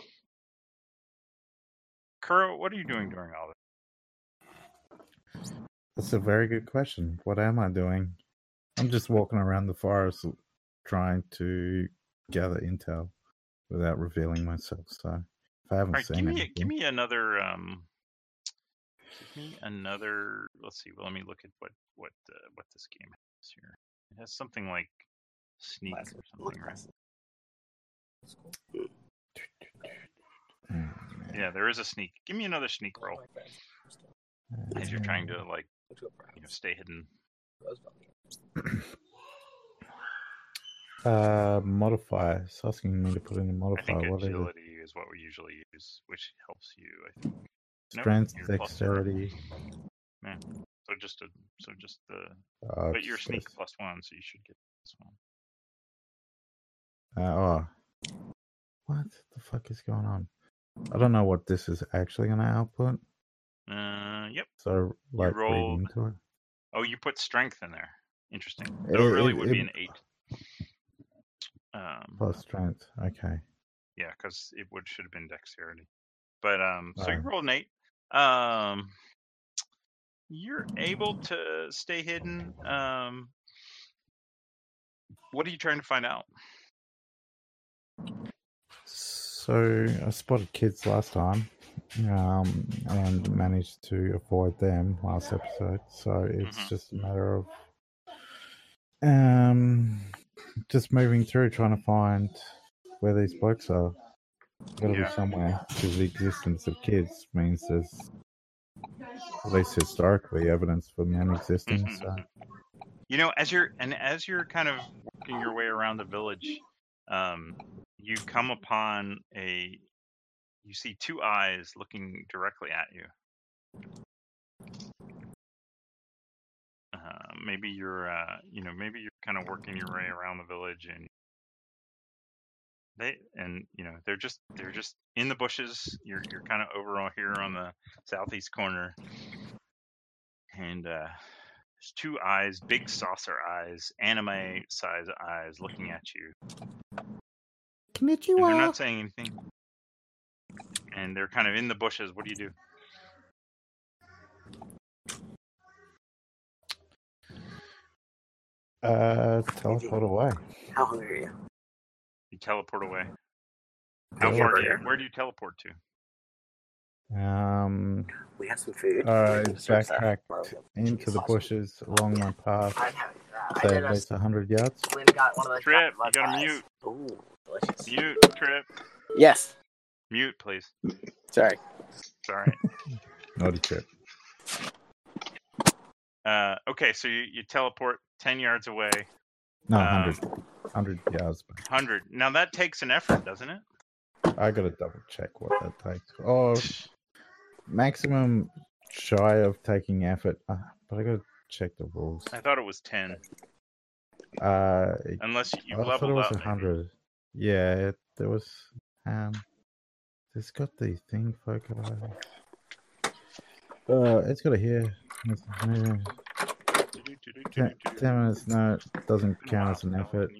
Kuro, what are you doing during all this? That's a very good question. What am I doing? I'm just walking around the forest trying to gather intel without revealing myself. So if I haven't seen anything, give me another. Let's see. Well, let me look at what this game has here. It has something like sneak or something, right? Yeah, there is a sneak. Give me another sneak roll as you're trying to stay hidden. Modifier. It's asking me to put in a modifier. I think what agility is what we usually use, which helps you. I think. Strength, dexterity. Yeah. So just the. But you're sneak +1, so you should get +1. What the fuck is going on? I don't know what this is actually going to output. Yep. So read into it. Oh, you put strength in there. Interesting. So it really would be an 8. Plus strength. Okay. Yeah, because it should have been dexterity. But so you rolled an 8. You're able to stay hidden. What are you trying to find out? So I spotted kids last time, and managed to avoid them last episode. So it's just a matter of just moving through, trying to find where these blokes are. Got to be somewhere, because the existence of kids means there's, at least historically, evidence for men existing. So as you're kind of working your way around the village, you come upon you see 2 eyes looking directly at you. Maybe you're kind of working your way around the village, and they're just in the bushes. You're kind of over here on the southeast corner, and there's 2 eyes, big saucer eyes, anime size eyes, looking at you. Konnichiwa. And they're not saying anything, and they're kind of in the bushes. What do you do? Teleport away. How hungry are you? You teleport away. How far where do you teleport to? We have some food. I backtracked into the bushes along my path. Say at least 100 yards. Got one of those Trip, you gotta mute. Ooh, delicious. Mute, Trip. Yes. Mute, please. Sorry. Naughty Trip. Okay, so you teleport 10 yards away. No, 100. 100 yards. 100. Now that takes an effort, doesn't it? I gotta double check what that takes. Oh, maximum shy of taking effort. But I gotta check the rules. I thought it was 10. Unless you I thought it was 100. Maybe. Yeah, there was. It's got the thing focused. It's got a here. 10 minutes. No, it doesn't count as an effort.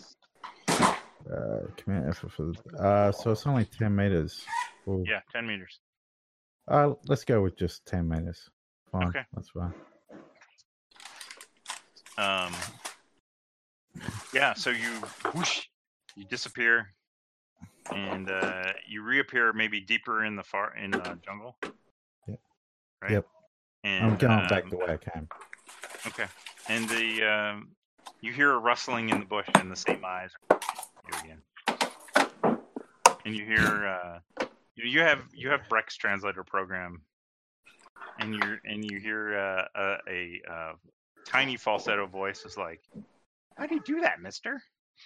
Command effort for the. So it's only 10 meters. Ooh. Yeah, 10 meters. Let's go with just 10 meters. Fine. Okay. That's fine. Yeah, so you whoosh, you disappear, and you reappear maybe deeper in the jungle. Yep. Right. Yep. And, I'm going back the way I came. Okay. And you hear a rustling in the bush, and the same eyes are you again. And you hear you have Breck's translator program, and you hear a tiny falsetto voice is like, "How do you do that, Mister?"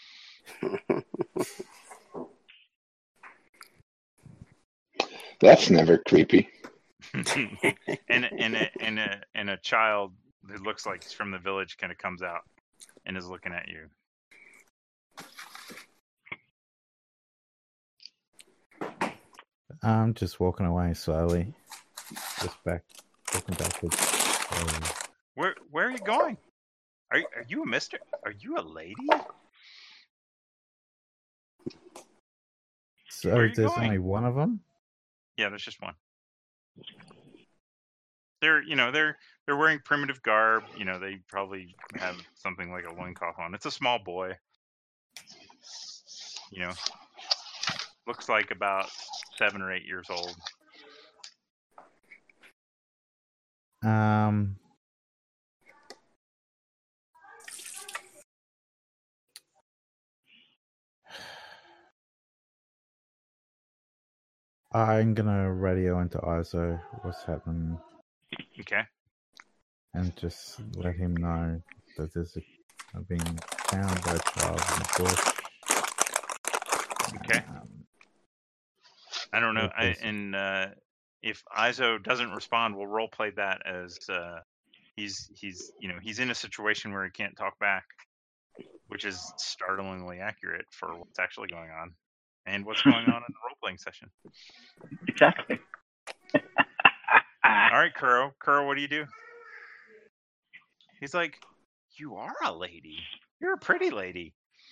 That's never creepy. and a child who looks like he's from the village kind of comes out and is looking at you. I'm just walking away slowly. Just walking backwards. Where are you going? Are you a mister? Are you a lady? So there's going? only one of them? Yeah, there's just one. They're wearing primitive garb. They probably have something like a loincloth on. It's a small boy. Looks like about 7 or 8 years old. I'm gonna radio into Izo what's happening. Okay. And just let him know that there's being found by a child in the bush. Okay. I don't know. If Izo doesn't respond, we'll role play that as he's in a situation where he can't talk back, which is startlingly accurate for what's actually going on and what's going on in the role playing session. Exactly. All right, Kuro. Kuro, what do you do? He's like, "You are a lady. You're a pretty lady.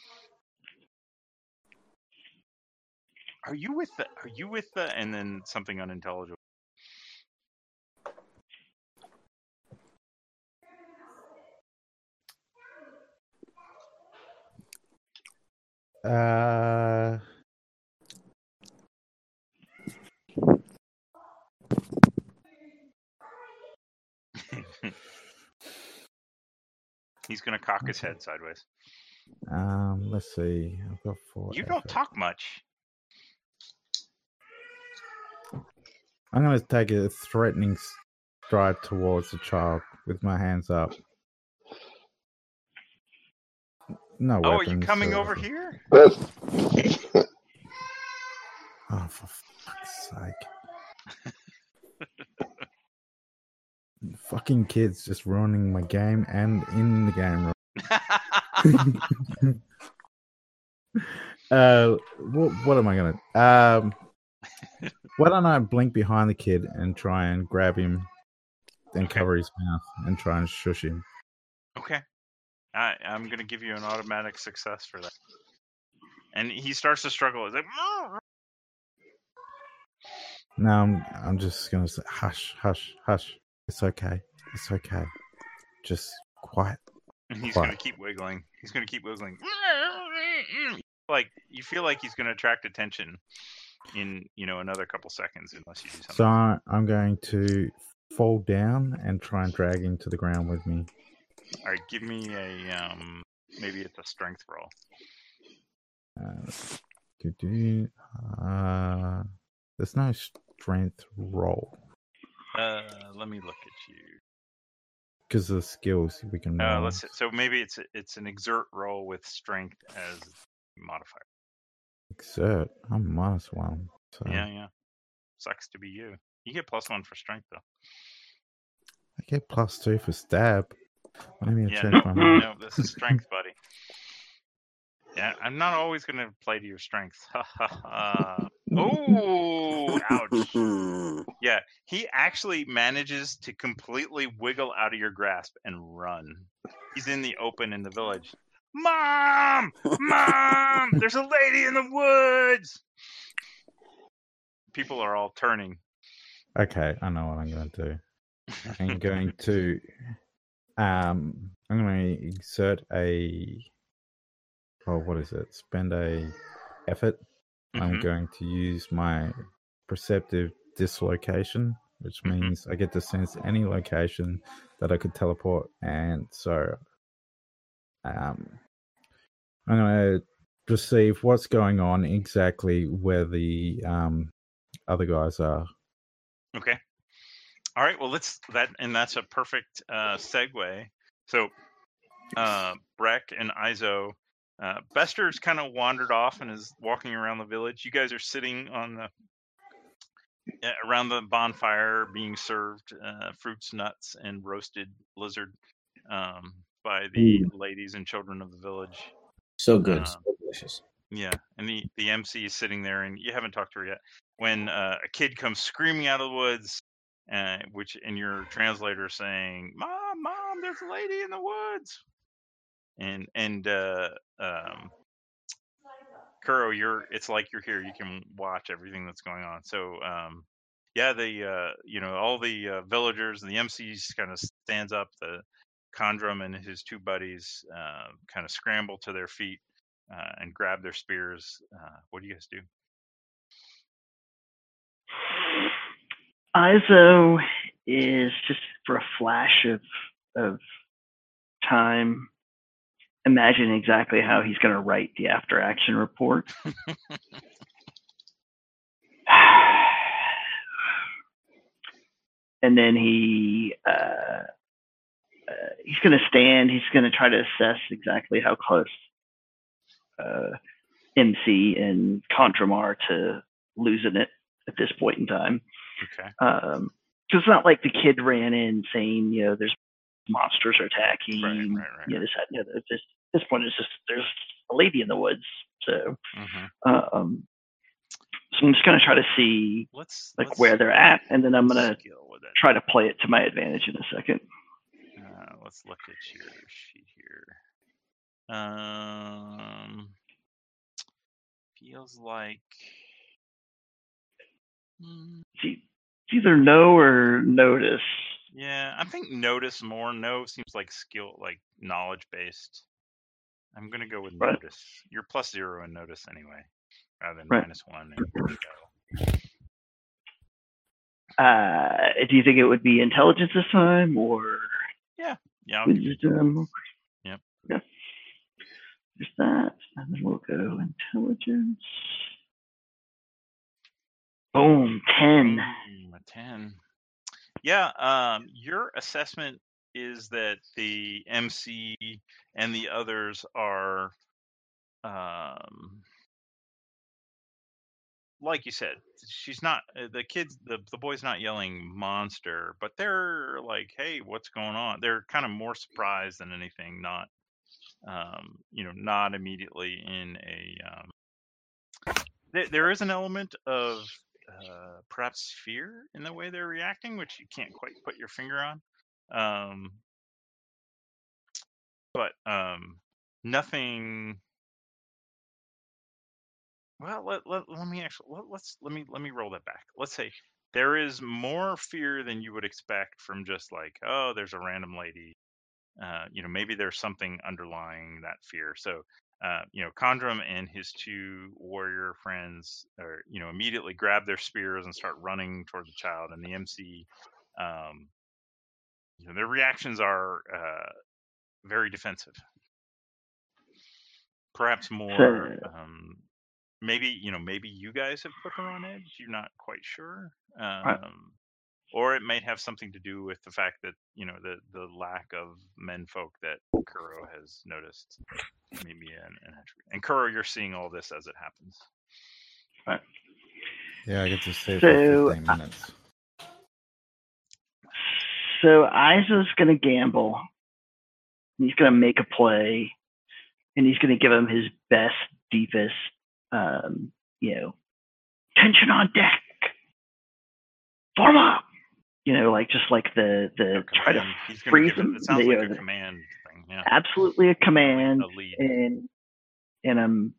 Are you with the?" And then something unintelligible. He's gonna cock his head sideways. Let's see. I've got 4. You don't talk much. I'm gonna take a threatening stride towards the child with my hands up. No weapons. Oh, are you coming over here? Oh, for fuck's sake. Fucking kids just ruining my game and in the game. What am I gonna? Why don't I blink behind the kid and try and grab him, then cover his mouth and try and shush him? Okay. I'm gonna give you an automatic success for that. And he starts to struggle. He's like, No, I'm just gonna say, hush, hush, hush. It's okay. It's okay. Just quiet. And he's gonna keep wiggling. He's gonna keep wiggling. Like you feel like he's gonna attract attention in another couple seconds unless you do something. So I'm going to fall down and try and drag him to the ground with me. All right, give me a maybe it's a strength roll. There's no strength roll. Let me look at you. Because of the skills we can roll. Let's see. So maybe it's an exert roll with strength as modifier. Exert? I'm -1. So. Yeah. Sucks to be you. You get +1 for strength though. I get +2 for stab. Let me change my mind. No, this is strength, buddy. Yeah, I'm not always going to play to your strengths. Oh, ouch. Yeah, he actually manages to completely wiggle out of your grasp and run. He's in the open in the village. Mom! Mom! There's a lady in the woods! People are all turning. Okay, I know what I'm going to do. I'm going to exert a spend a effort. I'm going to use my perceptive dislocation, which means I get to sense any location that I could teleport, and so I'm going to perceive what's going on exactly where the other guys are. Okay. All right. Well, that's a perfect segue. So, Breck and Izo, Bester's kind of wandered off and is walking around the village. You guys are sitting on around the bonfire, being served fruits, nuts, and roasted lizard by the ladies and children of the village. So good, so delicious. Yeah, and the MC is sitting there, and you haven't talked to her yet. When a kid comes screaming out of the woods, which in your translator saying, "Mom, there's a lady in the woods," and Kuro, it's like you're here. You can watch everything that's going on. So all the villagers, the MCs kind of stands up. The Condrum and his two buddies kind of scramble to their feet and grab their spears. What do you guys do? Izo is just for a flash of time, imagine exactly how he's going to write the after action report. And then he's going to stand. He's going to try to assess exactly how close MC and Condrum are to losing it at this point in time. Okay. Because it's not like the kid ran in saying, there's monsters are attacking. Right. At this point, it's just there's a lady in the woods. So, so I'm just going to try to see where they're at, and then I'm going to try to play it to my advantage in a second. Let's look at your sheet here. Feels like it's either know or notice. Yeah, I think notice more. Know seems like skill, like knowledge based. I'm gonna go with notice. You're +0 in notice anyway, rather than -1. Do you think it would be intelligence this time, or yeah, wisdom? Yep. Yeah. Just that, and then we'll go intelligence. Boom, 10. 10. Yeah, your assessment is that the MC and the others are, like you said, she's not, the boy's not yelling monster, but they're like, hey, what's going on? They're kind of more surprised than anything, not immediately in a, there is an element of perhaps fear in the way they're reacting, which you can't quite put your finger on. But nothing. Well, let me roll that back. Let's say there is more fear than you would expect from just like, oh, there's a random lady. Maybe there's something underlying that fear. So, Condrum and his two warrior friends immediately grab their spears and start running toward the child. And the MC, their reactions are very defensive. Perhaps more, maybe you guys have put her on edge. You're not quite sure. Or it might have something to do with the fact that, the lack of menfolk that Kuro has noticed. Maybe an attribute. And Kuro, you're seeing all this as it happens. Right. Yeah, I get to stay for 15 minutes. So Izo's going to gamble. He's going to make a play. And he's going to give him his best, deepest, tension on deck. Form up. Just like the try to freeze them. It sounds like a command thing. Yeah. Absolutely a command. A lead. And I'm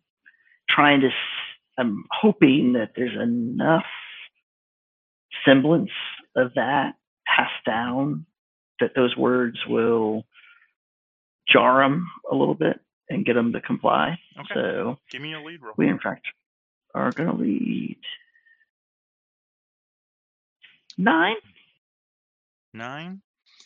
hoping that there's enough semblance of that passed down that those words will jar him a little bit. and get them to comply. Okay. So give me a lead roll. we in fact are going to lead 9. 9.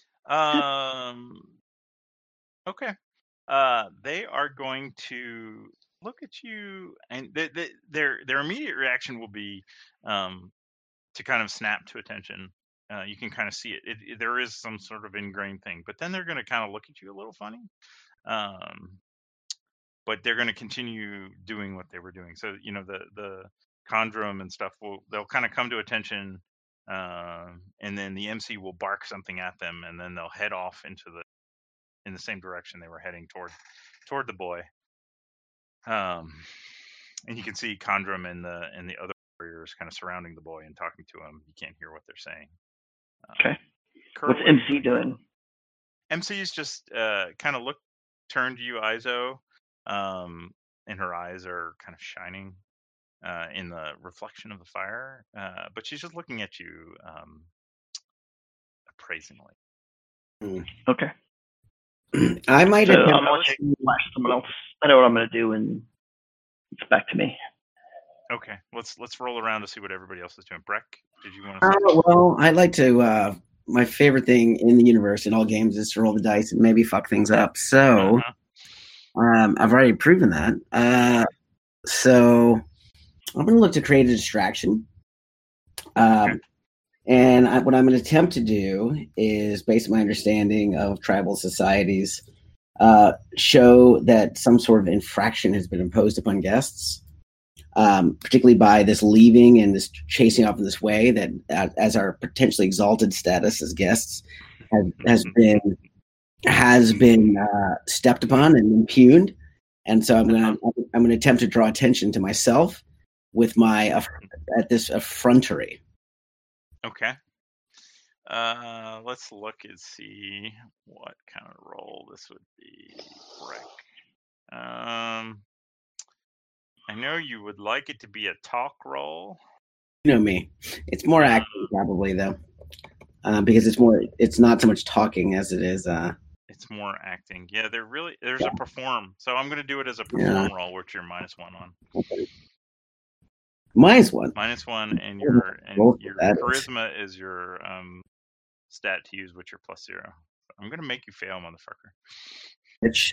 Okay. They are going to look at you, and their immediate reaction will be to kind of snap to attention. You can kind of see it. There is some sort of ingrained thing, but then they're going to kind of look at you a little funny. But they're going to continue doing what they were doing. So the Condrum and stuff they'll kind of come to attention, and then the MC will bark something at them, and then they'll head off in the same direction they were heading toward the boy. And you can see Condrum and the other warriors kind of surrounding the boy and talking to him. You can't hear what they're saying. Okay. Kurt, What's MC doing? MC's just kind of turned to you, Izo, and her eyes are kind of shining in the reflection of the fire, but she's just looking at you appraisingly. Okay. I might So have. I'm going to flash someone else. I know what I'm going to do, and it's back to me. Okay, let's roll around to see what everybody else is doing. Breck, did you want to? Well, I'd like to. My favorite thing in the universe in all games is to roll the dice and maybe fuck things up. So, I've already proven that. So, I'm going to look to create a distraction. Okay. And what I'm going to attempt to do is, based on my understanding of tribal societies, show that some sort of infraction has been imposed upon guests, particularly by this leaving and this chasing off in this way that, as our potentially exalted status as guests, has been stepped upon and impugned. And so I'm going to attempt to draw attention to myself with my at this effrontery. Okay. Let's look and see what kind of role this would be. Breck. I know you would like it to be a talk role. You know me. It's more acting probably though, because it's not so much talking as it is. It's more acting. Yeah, there's a perform. So I'm going to do it as a perform role, which you're -1 on. Okay. -1. -1, and your charisma is your stat to use, which you're +0. I'm gonna make you fail, motherfucker. Bitch.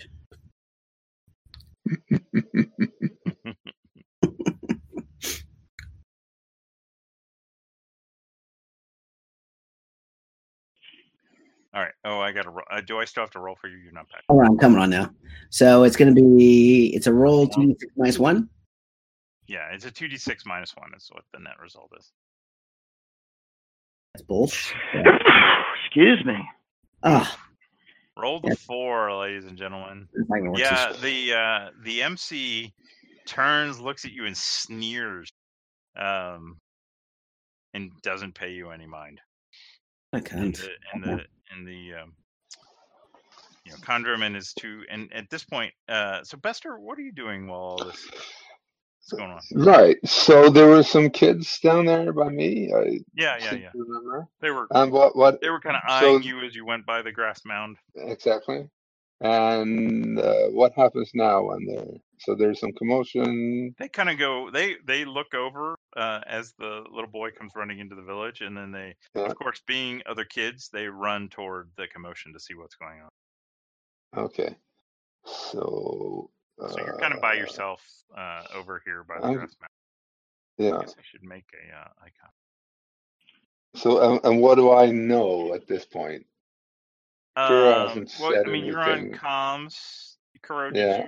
All right. Oh, I gotta roll. Do I still have to roll for you? You're not back. Oh, I'm coming on now. So it's gonna be. It's a roll 2d6 -1. Yeah, it's a 2d6 -1 is what the net result is. That's bullshit. Excuse me. Roll the 4, ladies and gentlemen. Yeah, the MC turns, looks at you, and sneers, and doesn't pay you any mind. I can't. And the Condrum and his two, and at this point, so Bester, what are you doing while all this? What's going on? Right. So there were some kids down there by me. Yeah. Remember? They were. What? They were kind of eyeing you as you went by the grass mound. Exactly. And what happens now when there's some commotion? They kind of go. They look over as the little boy comes running into the village, and then they, of course, being other kids, they run toward the commotion to see what's going on. Okay. So you're kind of by yourself over here by the grass mound. Yeah. I guess I should make a icon. So, and what do I know at this point? Well, I mean, you're on comms. Kuro, did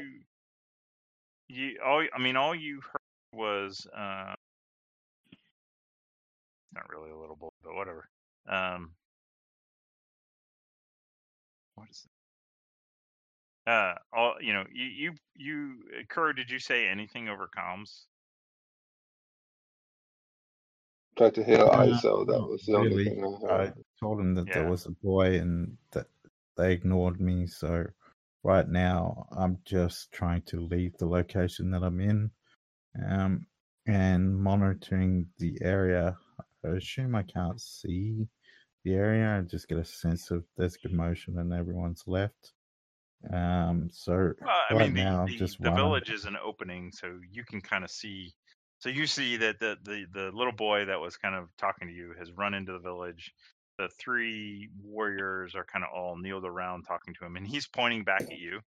all you heard was not really a little boy, but whatever. What is it? Kuro, did you say anything over comms? Tried to hear ISO. That was the only thing I heard. I told him that there was a boy and that they ignored me. So right now I'm just trying to leave the location that I'm in, and monitoring the area. I assume I can't see the area. I just get a sense of there's commotion and everyone's left. So I right mean, now I'm the just the running. village is an opening, so you can kind of see. So you see that the little boy that was kind of talking to you has run into the village. The three warriors are kind of all kneeled around talking to him, and he's pointing back at you.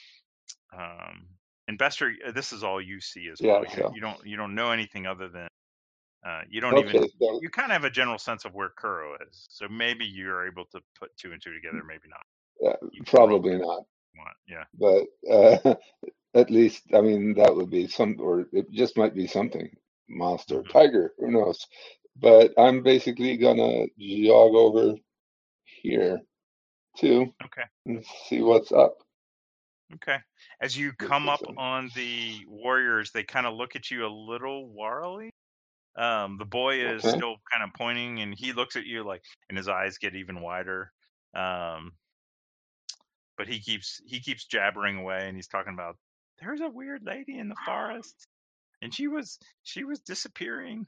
And Bester, this is all you see as well. Yeah. So You don't know anything other than you don't okay. even So you kind of have a general sense of where Kuro is. So maybe you're able to put two and two together, maybe not. You can roll probably if not. you want. Yeah. But at least, I mean, that would be some, or it just might be something. Monster, Mhm. tiger, who knows? But I'm basically gonna jog over here too Okay. and see what's up. Okay. As you come up on the warriors, they kind of look at you a little warily. The boy is Okay. still kind of pointing, and he looks at you like, and his eyes get even wider. But he keeps jabbering away, and he's talking about there's a weird lady in the forest, and she was disappearing.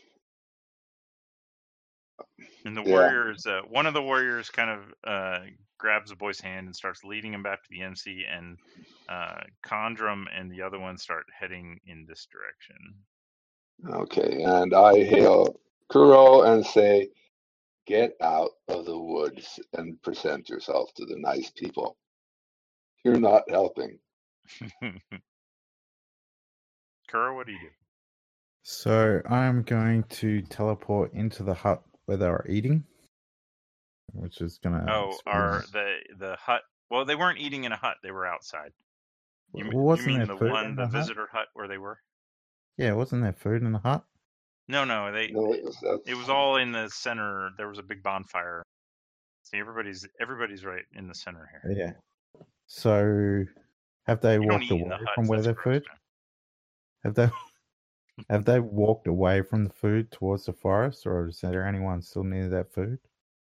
And the Yeah. warriors, one of the warriors, kind of grabs the boy's hand and starts leading him back to the MC, and Condrum and the other one start heading in this direction. Okay. And I hail Kuro and say, "Get out of the woods and present yourself to the nice people. You're not helping." Kuro, what do you do? So I'm going to teleport into the hut where they're eating, which is gonna. Are the hut? Well, they weren't eating in a hut; they were outside. You Wasn't mean there the food one, in the the hut? visitor hut where they were? Yeah, wasn't there food in the hut? No, No, it was all in the center. There was a big bonfire. See, everybody's right in the center here. Yeah. So have they You don't walked eat in away the huts. from where That's their gross, food? Have they walked away from the food towards the forest, or is there anyone still near that food?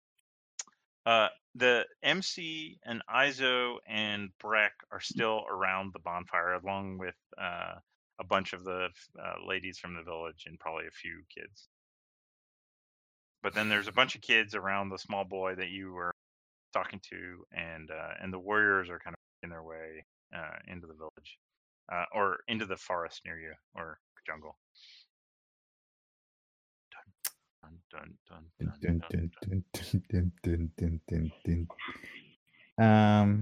The MC and Izo and Breck are still around the bonfire, along with a bunch of the ladies from the village and probably a few kids. But then there's a bunch of kids around the small boy that you were talking to, and the warriors are kind of making their way into the village, or into the forest near you, or jungle. Dun, dun, dun, dun, dun, dun. Dun, dun, dun, dun, dun, dun.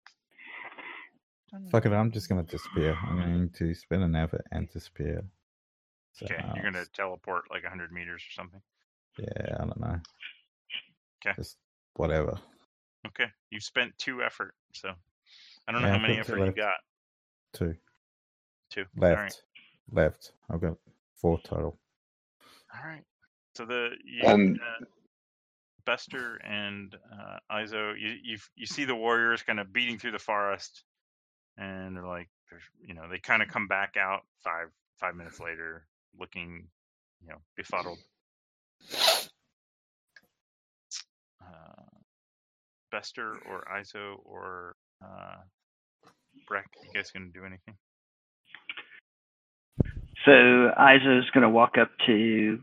Fuck it, I'm just gonna disappear. I'm going to spend an effort and disappear. So, Okay, you're gonna teleport like 100 meters or something. Yeah, I don't know. Okay. Just whatever. Okay, you spent 2 effort, so I don't know how many effort you got. 2. 2. Left. All right. Left. I've got 4 total. All right. So Bester and Izo, you see the warriors kind of beating through the forest, and they're like, they kind of come back out 5 minutes later, looking, befuddled. Bester or Izo or Breck, you guys gonna do anything? So Izo's going to walk up to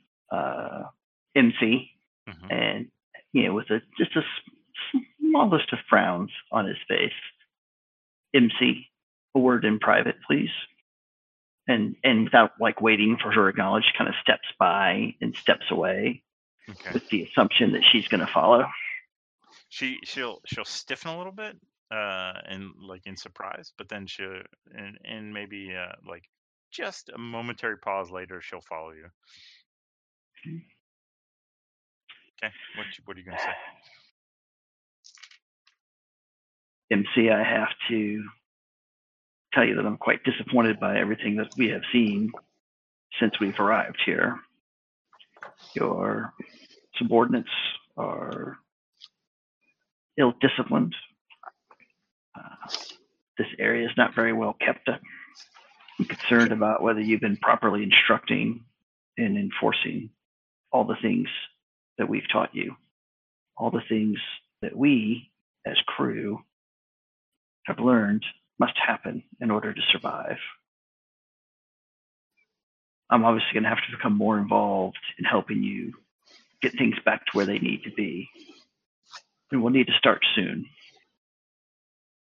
MC and, with just a smallest of frowns on his face. MC, a word in private, please. And without waiting for her acknowledge, kind of steps by and steps away, with the assumption that she's going to follow. She'll stiffen a little bit, in surprise, but then she'll and maybe just a momentary pause later, she'll follow you. Okay, what are you going to say? MC, I have to tell you that I'm quite disappointed by everything that we have seen since we've arrived here. Your subordinates are ill-disciplined. This area is not very well kept. I'm concerned about whether you've been properly instructing and enforcing all the things that we've taught you, all the things that we, as crew, have learned must happen in order to survive. I'm obviously going to have to become more involved in helping you get things back to where they need to be. And we'll need to start soon.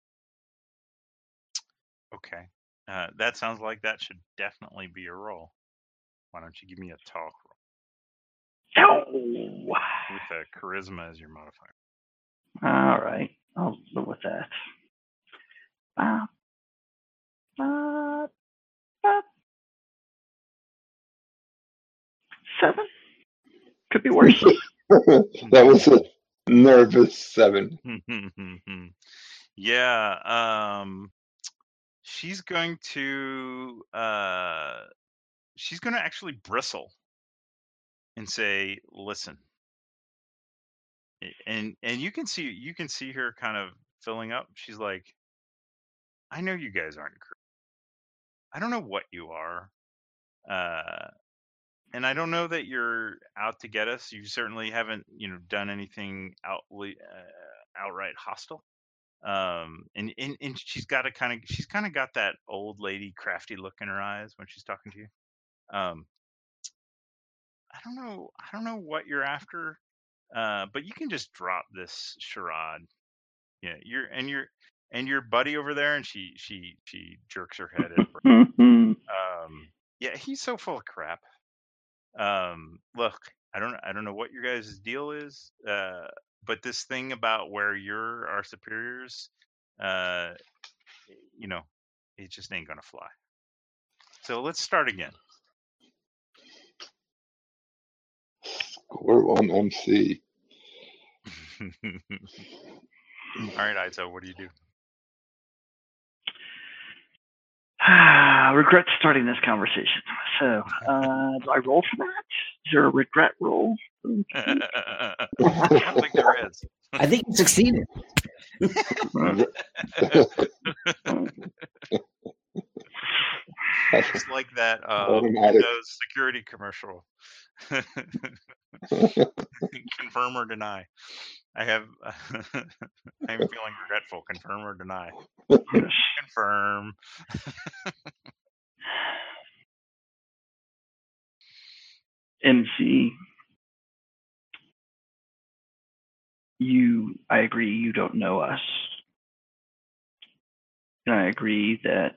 Okay. That sounds like that should definitely be a roll. Why don't you give me a talk roll? No. With charisma as your modifier. All right. I'll go with that. 7. Could be worse. That was a nervous 7. Yeah. She's going to actually bristle and say, "Listen." And you can see her kind of filling up. She's like, "I know you guys aren't crew. I don't know what you are. And I don't know that you're out to get us. You certainly haven't, done anything outright hostile. And she's kind of got that old lady crafty look in her eyes when she's talking to you. I don't know what you're after, but you can just drop this charade. Yeah, your buddy over there, and she jerks her head at. Yeah, he's so full of crap. Look, I don't know what your guys' deal is, but this thing about where you're our superiors, it just ain't gonna fly. So let's start again. Score 1 MC. All right, Izo, what do you do? Regret starting this conversation. So, do I roll for that? Is there a regret roll? I don't think there is. I think you succeeded. It's like that Windows security commercial. Confirm or deny. I'm feeling regretful. Confirm or deny. Confirm. MC, I agree you don't know us. And I agree that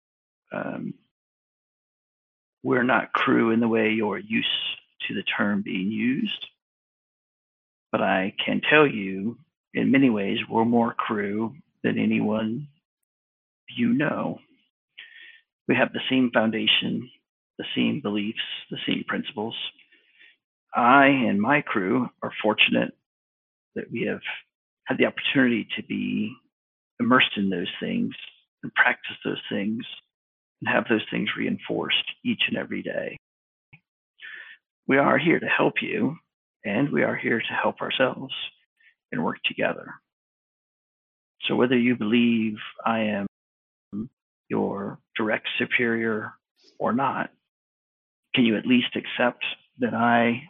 we're not crew in the way you're used to the term being used. But I can tell you, in many ways, we're more crew than anyone you know. We have the same foundation, the same beliefs, the same principles. I and my crew are fortunate that we have had the opportunity to be immersed in those things and practice those things and have those things reinforced each and every day. We are here to help you, and we are here to help ourselves and work together. So whether you believe I am your direct superior or not, can you at least accept that I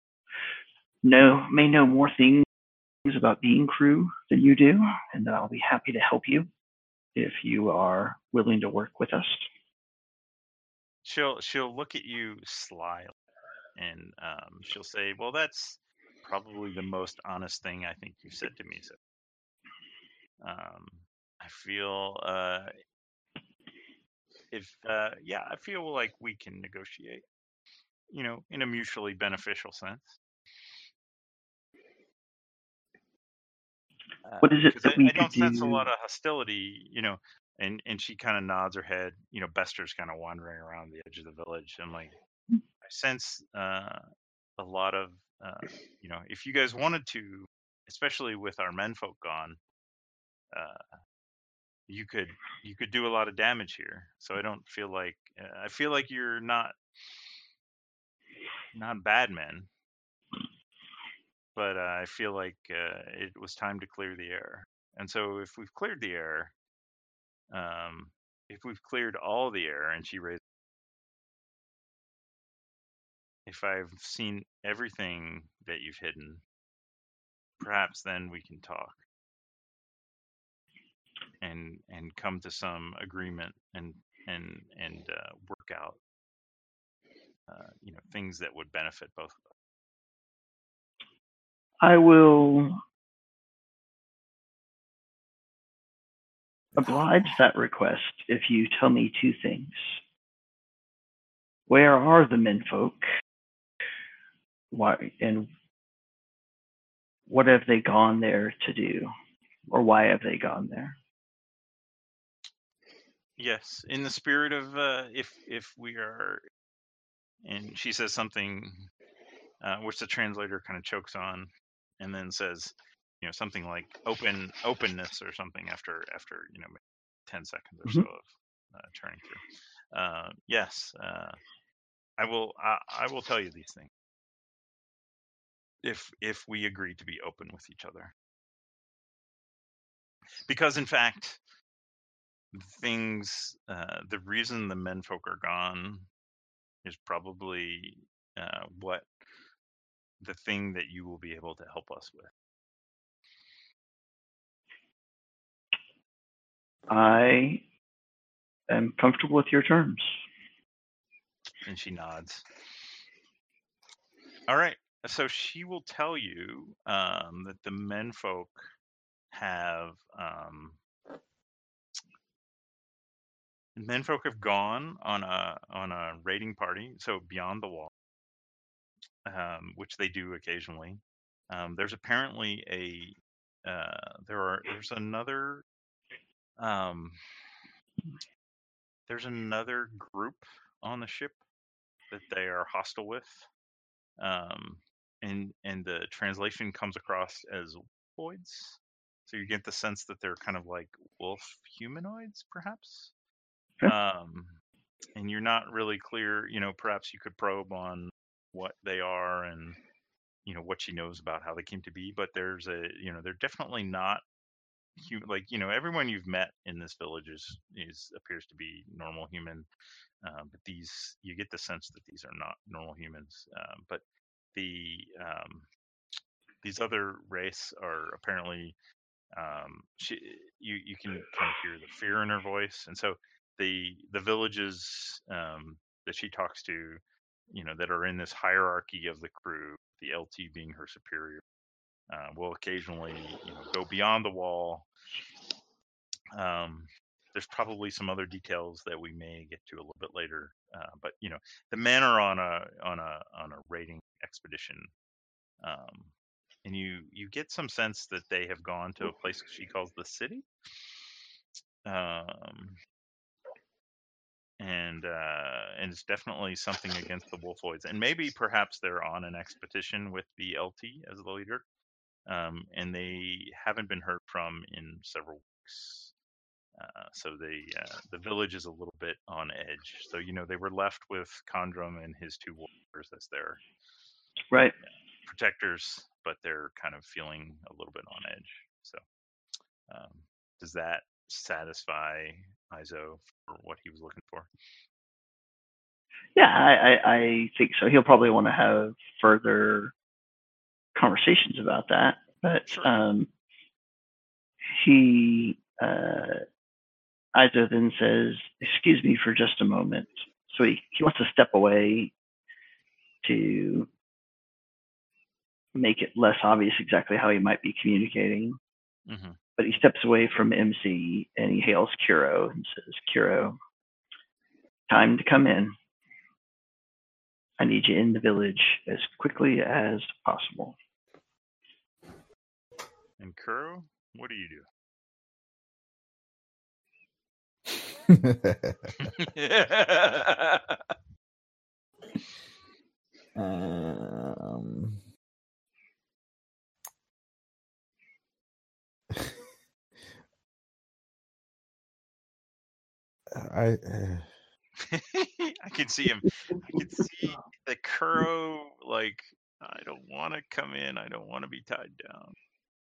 may know more things about being crew than you do, and that I'll be happy to help you if you are willing to work with us? She'll look at you slyly, and she'll say, "Well, that's probably the most honest thing I think you've said to me." So, I feel I feel like we can negotiate, in a mutually beneficial sense. What is it that we I don't could sense a do? lot of hostility, and she kind of nods her head. Bester's kind of wandering around the edge of the village. I'm like, I sense a lot of, if you guys wanted to, especially with our menfolk gone, you could do a lot of damage here. So I don't feel like I feel like you're not bad men, but I feel like it was time to clear the air. And so if we've cleared the air, if we've cleared all the air, and she raised, if I've seen everything that you've hidden, perhaps then we can talk and come to some agreement and work out things that would benefit both of us. I will oblige that request if you tell me two things. Where are the menfolk? Why and what have they gone there to do? Or why have they gone there? Yes, in the spirit of if we are, and she says something which the translator kind of chokes on, and then says, something like openness or something after 10 seconds or so of turning through. Yes, I will tell you these things if we agree to be open with each other, because in fact the reason the menfolk are gone is probably what the thing that you will be able to help us with. I am comfortable with your terms. And she nods. All right. So she will tell you that the menfolk have gone on a raiding party, so beyond the wall, which they do occasionally. There's apparently there's another group on the ship that they are hostile with, and the translation comes across as wolfoids. So you get the sense that they're kind of like wolf humanoids, perhaps. And you're not really clear. Perhaps you could probe on what they are and what she knows about how they came to be. But they're definitely not everyone you've met in this village appears to be normal human. But you get the sense that these are not normal humans. But these other race are apparently, you can kind of hear the fear in her voice, and so the villages that she talks to, that are in this hierarchy of the crew, the LT being her superior, will occasionally go beyond the wall. There's probably some other details that we may get to a little bit later, but the men are on a raiding expedition, and you get some sense that they have gone to a place she calls the city, and it's definitely something against the wolfoids, and maybe perhaps they're on an expedition with the LT as the leader, and they haven't been heard from in several weeks. So the village is a little bit on edge. So they were left with Condrum and his two warriors as their protectors, but they're kind of feeling a little bit on edge. So does that satisfy Izo for what he was looking for? Yeah, I think so. He'll probably want to have further conversations about that, but sure. Izo then says, "Excuse me for just a moment." So he wants to step away to make it less obvious exactly how he might be communicating. Mm-hmm. But he steps away from MC and he hails Kuro and says, "Kuro, time to come in. I need you in the village as quickly as possible." And Kuro, what do you do? I can see him. I can see the Kuro, like, I don't want to come in. I don't want to be tied down.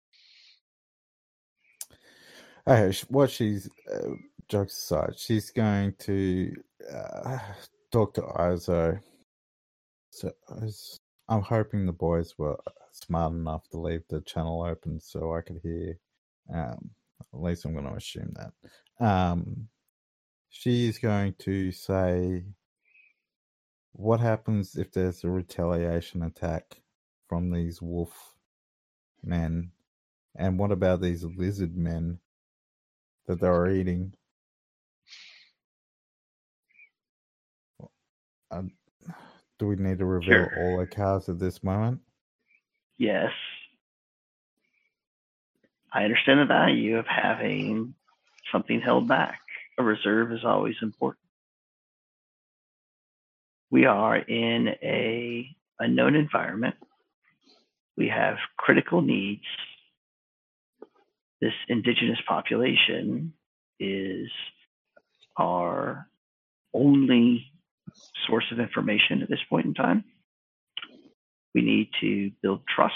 What she's, jokes aside, she's going to talk to Izo. So I'm hoping the boys were smart enough to leave the channel open so I could hear. At least I'm going to assume that. She's going to say, what happens if there's a retaliation attack from these wolf men? And what about these lizard men that they were eating. Do we need to reveal all the cards at this moment? Yes. I understand the value of having something held back. A reserve is always important. We are in a unknown environment. We have critical needs. This indigenous population is our only source of information at this point in time. We need to build trust.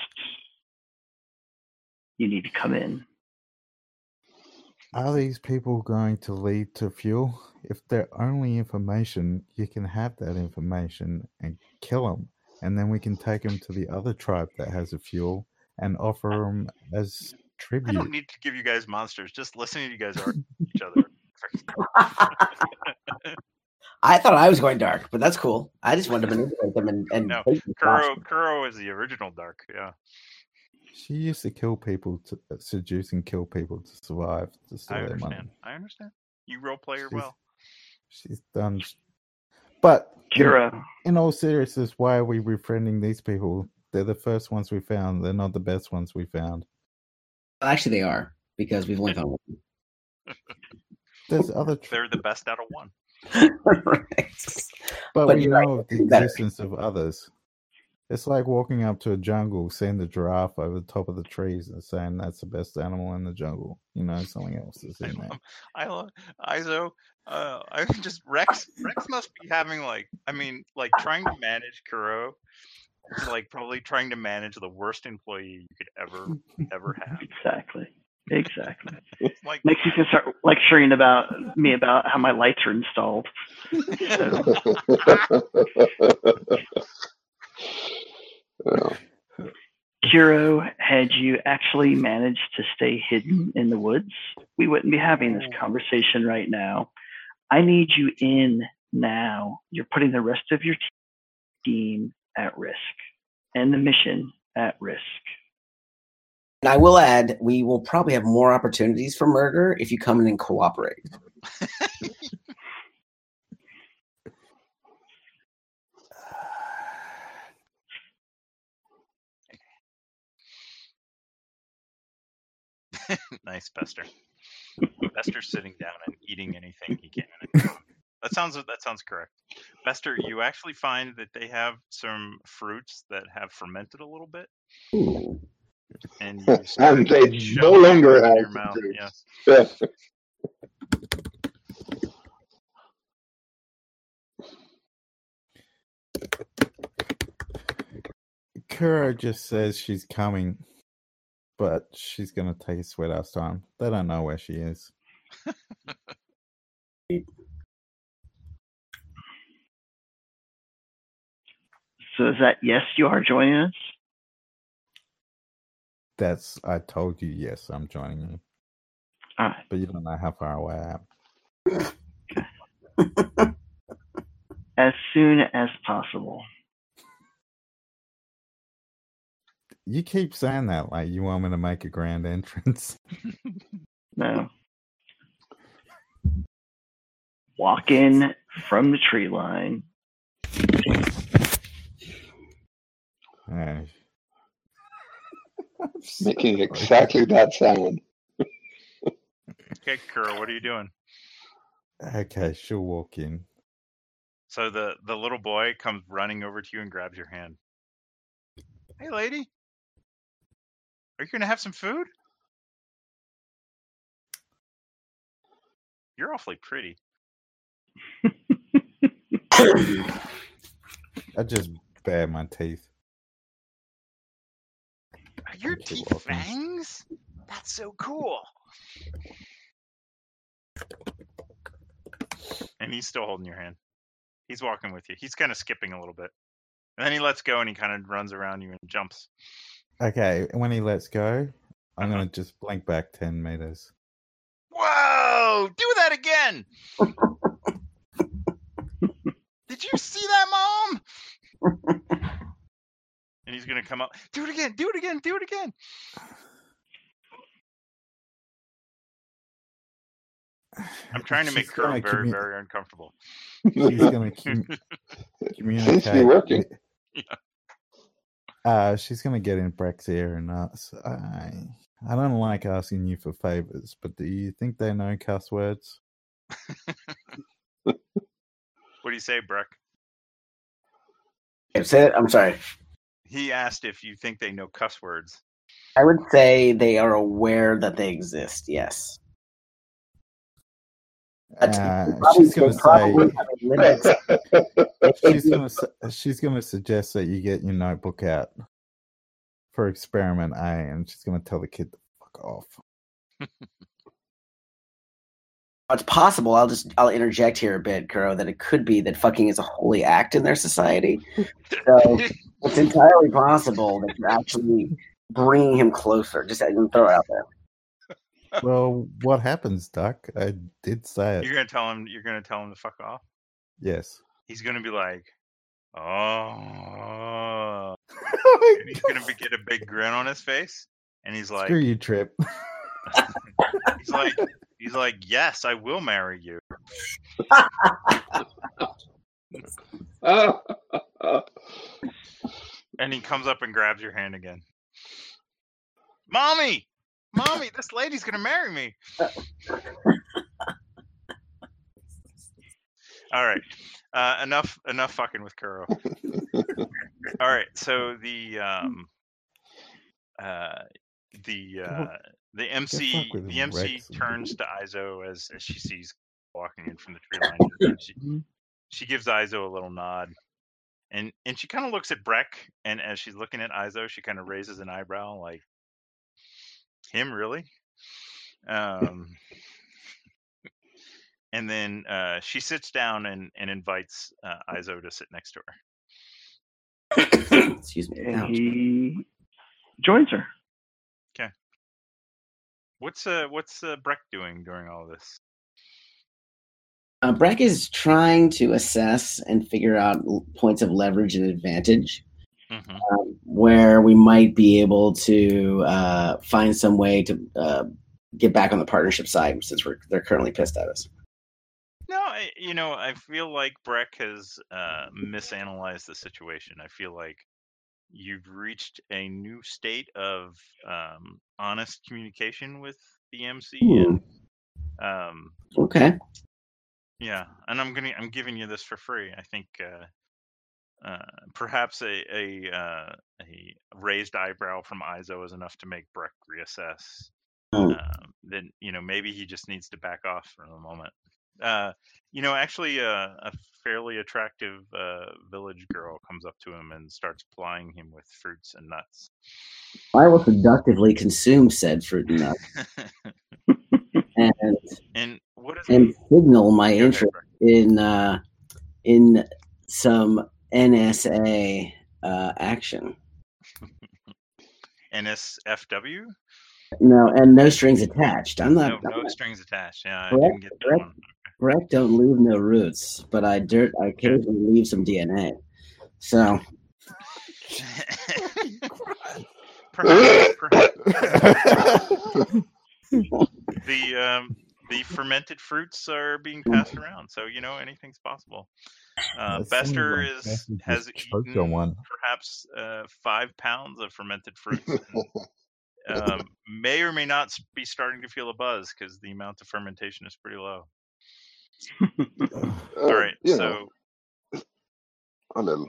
You need to come in. Are these people going to lead to fuel? If they're only information, you can have that information and kill them. And then we can take them to the other tribe that has a fuel and offer them as tribute. I don't need to give you guys monsters. Just listening to you guys argue each other. I thought I was going dark, but that's cool. I just wanted to manipulate them and no, Kuro is the original dark. Yeah. She used to kill people, to seduce and kill people to survive. To steal their money. I understand. You role player well. She's done. But Kira, in all seriousness, why are we befriending these people? They're the first ones we found. They're not the best ones we found. Actually, they are, because we've only found one. There's other. They're the best out of one. Right. But we know of the existence of others. It's like walking up to a jungle, seeing the giraffe over the top of the trees and saying that's the best animal in the jungle. You know, something else is in there. I love Izo. I just Rex must be having trying to manage Kuro, probably trying to manage the worst employee you could ever have. Exactly. Next you can start lecturing about how my lights are installed. Kuro, had you actually managed to stay hidden in the woods, we wouldn't be having this conversation right now. I need you in now. You're putting the rest of your team at risk and the mission at risk. And I will add, we will probably have more opportunities for murder if you come in and cooperate. Nice, Bester. Bester's sitting down and eating anything he can. That sounds correct. Bester, you actually find that they have some fruits that have fermented a little bit. Ooh. And they no longer have your mouth. Yeah. Kuro just says she's coming, but she's going to take a sweat ass time. They don't know where she is. So is that yes, you are joining us? I told you, yes, I'm joining you. All right. But you don't know how far away I am. As soon as possible. You keep saying that like you want me to make a grand entrance. No. Walk in from the tree line. Making exactly that sound. Okay, Kuro, what are you doing? Okay, she'll walk in. So the little boy comes running over to you and grabs your hand. Hey, lady. Are you going to have some food? You're awfully pretty. I just bare my teeth. Are your teeth fangs? That's so cool. And he's still holding your hand. He's walking with you. He's kind of skipping a little bit. And then he lets go and he kind of runs around you and jumps. Okay, when he lets go, I'm going to just blink back 10 meters. Whoa! Do that again! Did you see that, Mom? And he's going to come up. Do it again! Do it again! Do it again! I'm trying to make Kuro very, very uncomfortable. She's going to communicate. Seems to be working. She's going to get in Breck's ear and ask, I don't like asking you for favors, but do you think they know cuss words? What do you say, Breck? Say it. I'm sorry. He asked if you think they know cuss words. I would say they are aware that they exist. Yes. She's going to say. She's going to suggest that you get your notebook out for experiment A, and she's going to tell the kid to fuck off. It's possible. I'll interject here a bit, Kuro, that it could be that fucking is a holy act in their society. So it's entirely possible that you're actually bringing him closer. Just throw it out there. Well, what happens, Duck? I did say it. You're gonna tell him to fuck off? Yes. He's gonna be like, oh. And he's gonna get a big grin on his face, and he's like, screw you, Trip. he's like, yes, I will marry you. And he comes up and grabs your hand again. Mommy, this lady's gonna marry me. All right, enough fucking with Kuro. All right, so the MC turns to Izo as she sees walking in from the tree line. She gives Izo a little nod, and she kind of looks at Breck, and as she's looking at Izo, she kind of raises an eyebrow, like, him really? And then she sits down and invites Izo to sit next to her. Excuse me. And he joins her. Okay. What's Breck doing during all of this? Breck is trying to assess and figure out points of leverage and advantage, where we might be able to find some way to get back on the partnership side, since they're currently pissed at us. No, I feel like Breck has misanalyzed the situation. I feel like you've reached a new state of honest communication with the MC. And, okay. Yeah, and I'm giving you this for free. I think perhaps a raised eyebrow from Izo is enough to make Breck reassess. Then maybe he just needs to back off for the moment. Actually, a fairly attractive village girl comes up to him and starts plying him with fruits and nuts. I will seductively consume said fruit and nuts, and signal my interest in some NSA action. NSFW? No, and no strings attached. I'm not. No strings attached. Yeah, Breck, I didn't get that one. Breck don't leave no roots, but I occasionally leave some DNA. So. Perhaps. The fermented fruits are being passed around, so anything's possible. Bester has eaten perhaps 5 pounds of fermented fruits. May or may not be starting to feel a buzz because the amount of fermentation is pretty low. All right, so a little.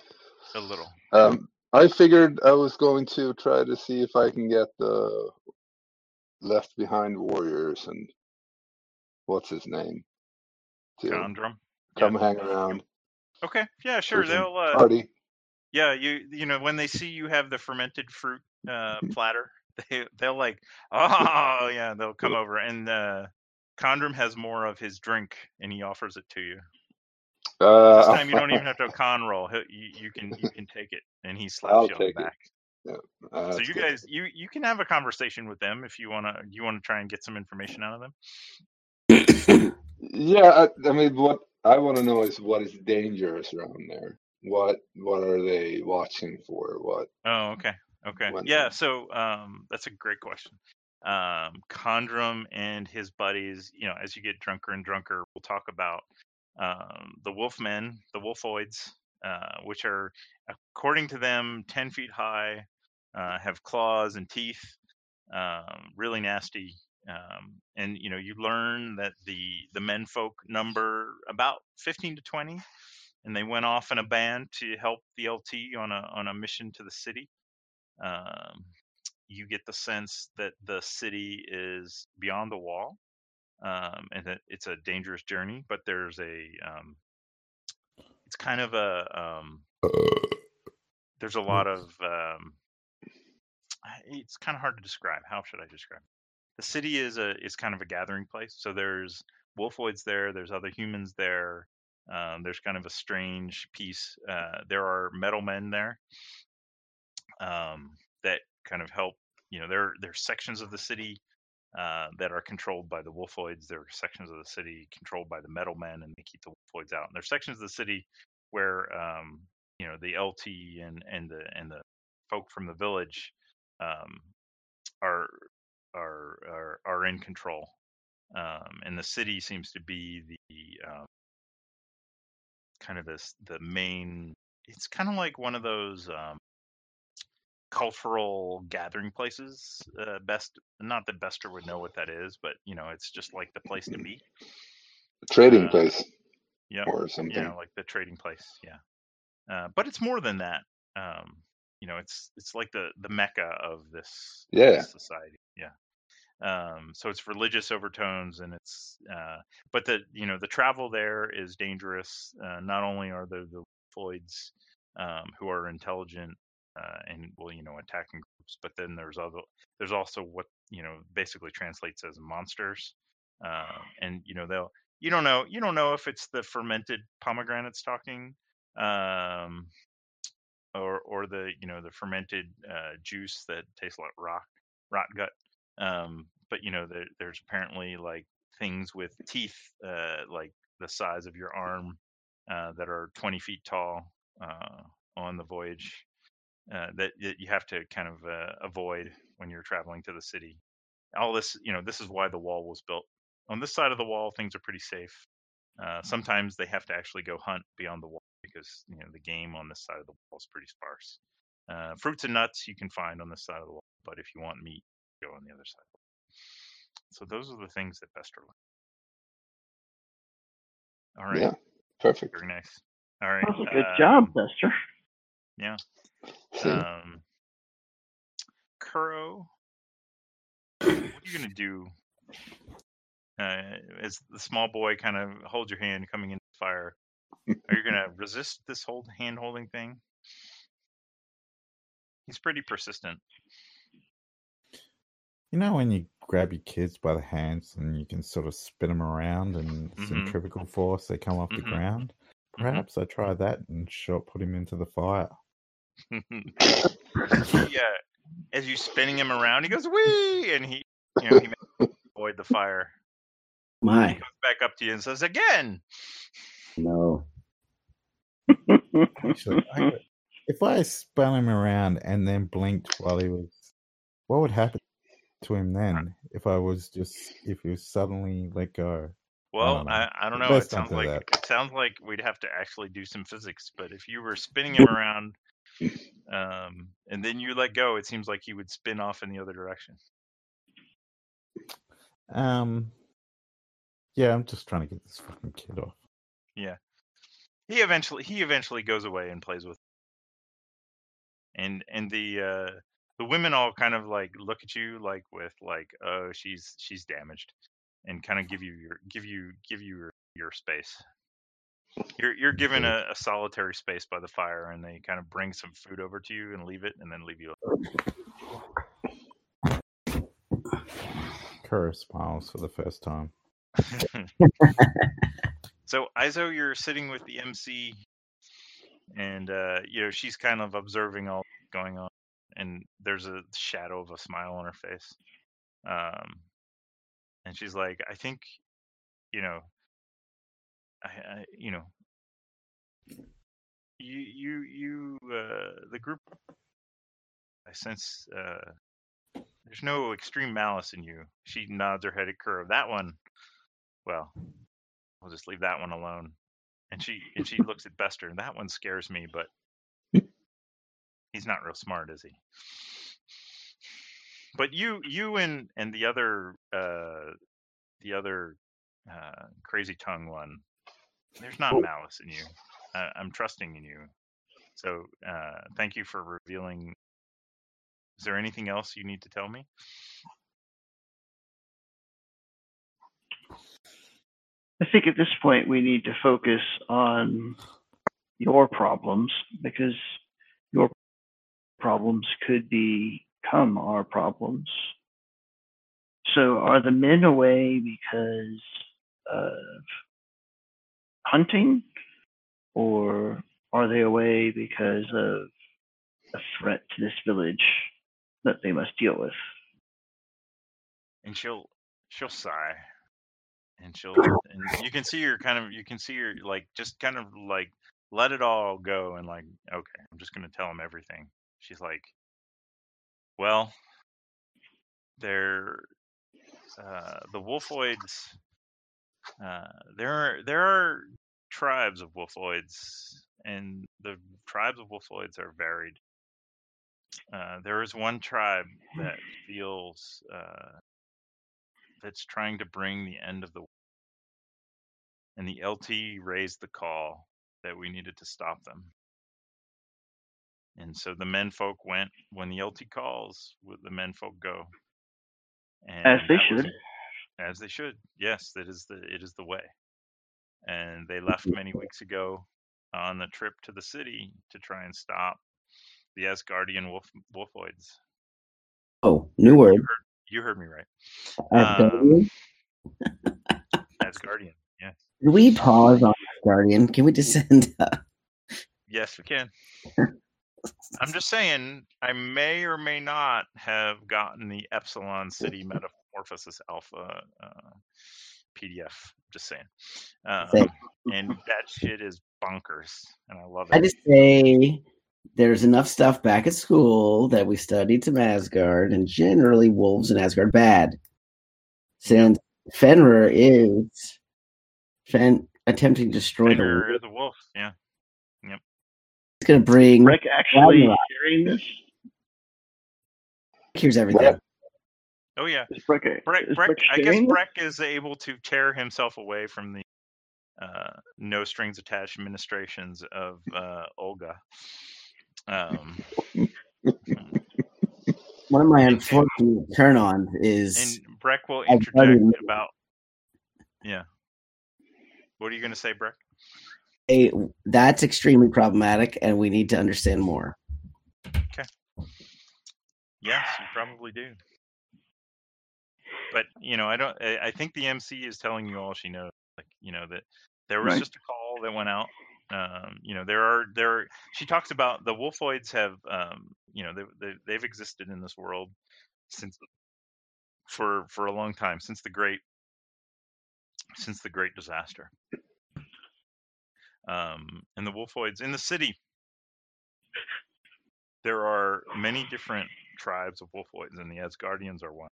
I figured I was going to try to see if I can get the Left Behind Warriors and what's his name to Condrum. Come hang around. Okay, yeah, sure. They'll party. Yeah, when they see you have the fermented fruit platter, they'll like, oh yeah, they'll come over, and Condrum has more of his drink, and he offers it to you. This time you don't even have to con roll. You can take it, and he slaps you on the back. Yeah, so you guys, you can have a conversation with them if you wanna try and get some information out of them. Yeah, I mean, what I want to know is what is dangerous around there. What are they watching for? What? Oh, okay. Yeah, so that's a great question. Condrum and his buddies, as you get drunker and drunker, we'll talk about the Wolfmen, the Wolfoids, which are, according to them, 10 feet high, have claws and teeth, really nasty. And you learn that the menfolk number about 15 to 20, and they went off in a band to help the LT on a mission to the city. You get the sense that the city is beyond the wall, and that it's a dangerous journey. But there's it's kind of there's a lot of it's kind of hard to describe. How should I describe it? The city is kind of a gathering place. So there's Wolfoids there. There's other humans there. There's kind of a strange piece. There are metal men there that kind of help. There's sections of the city that are controlled by the Wolfoids. There are sections of the city controlled by the metal men, and they keep the Wolfoids out. And there's sections of the city where the LT and the folk from the village are in control, and the city seems to be the kind of the main. It's kind of like one of those cultural gathering places. Not that Bester would know what that is, but it's just like the place to be. Trading place. Yeah, or something. like the trading place. Yeah, but it's more than that. It's like the mecca of this society. Yeah. So it's religious overtones, and it's but the travel there is dangerous. Not only are there the Wolfoids who are intelligent and will attacking groups, but then there's also what basically translates as monsters, and you don't know if it's the fermented pomegranates talking, or the the fermented juice that tastes like rot gut. But there's apparently like things with teeth like the size of your arm that are 20 feet tall on the voyage that you have to kind of avoid when you're traveling to the city. All this, this is why the wall was built. On this side of the wall, things are pretty safe. Sometimes they have to actually go hunt beyond the wall because the game on this side of the wall is pretty sparse. Fruits and nuts you can find on this side of the wall, but if you want meat, go on the other side. So those are the things that Bester learned. All right. Yeah, perfect. Very nice. All right. Good job, Bester. Yeah. Kuro, what are you gonna do? As the small boy kind of holds your hand coming into the fire, are you gonna resist this whole hand-holding thing? He's pretty persistent. When you grab your kids by the hands and you can sort of spin them around and centrifugal force, they come off the ground. Perhaps I try that and put him into the fire. As you spinning him around, he goes wee, and he makes avoid the fire. He comes back up to you and says again. No. Actually, if I spun him around and then blinked while he was, what would happen to him then? If he was suddenly let go? Well, I don't know. It sounds like we'd have to actually do some physics. But if you were spinning him around, and then you let go, it seems like he would spin off in the other direction. Yeah, I'm just trying to get this fucking kid off. Yeah, he eventually goes away and plays with. And the women all kind of like look at you like with like, oh, she's damaged, and kind of give you your space. You're given a solitary space by the fire, and they kind of bring some food over to you and leave it, and then leave you alone. Kuro smiles for the first time. So Izo, you're sitting with the MC, and she's kind of observing all going on, and there's a shadow of a smile on her face, and she's like, I think, you the group, I sense There's no extreme malice in you. She nods her head at Kuro. That one, well, we'll just leave that one alone. And she looks at Bester. That one scares me, but he's not real smart, is he? But you and the other crazy tongue one, there's not malice in you. I'm trusting in you. So thank you for revealing. Is there anything else you need to tell me? I think at this point we need to focus on your problems, because your problems could become our problems. So are the men away because of hunting, or are they away because of a threat to this village that they must deal with? And she'll sigh. And you can see her like just kind of like let it all go and like, okay, I'm just gonna tell him everything. She's like, well, they're the Wolfoids. There are tribes of Wolfoids, and the tribes of Wolfoids are varied. There is one tribe that feels that's trying to bring the end of the world. And the LT raised the call that we needed to stop them. And so the menfolk went. When the LT calls, the menfolk go. And as they should. As they should. Yes, it is the way. And they left many weeks ago on a trip to the city to try and stop the Asgardian Wolfoids. Oh, new word. You heard me right. Asgardian? Asgardian, yes. Can we pause on Asgardian? Can we just send Yes, we can. I'm just saying, I may or may not have gotten the Epsilon City Metamorphosis Alpha PDF. Just saying. And that shit is bonkers, and I love it. I just say there's enough stuff back at school that we studied some Asgard, and generally wolves in Asgard bad. Since Fenrir is attempting to destroy Fenrir is a wolf, yeah. Yep. It's going to bring... Rick actually hearing this? Here's everything. Oh, yeah. Breck, I guess Breck is able to tear himself away from the no strings attached administrations of Olga. One of my unfortunate turn-ons is... And Breck will interject about... Yeah. What are you going to say, Breck? That's extremely problematic, and we need to understand more. Okay. Yes, you probably do. But, I think the MC is telling you all she knows. Like, that there was just a call that went out. She talks about the Wolfoids have, they've existed in this world for a long time, since the great disaster. And the Wolfoids in the city, there are many different tribes of Wolfoids, and the Asgardians are one.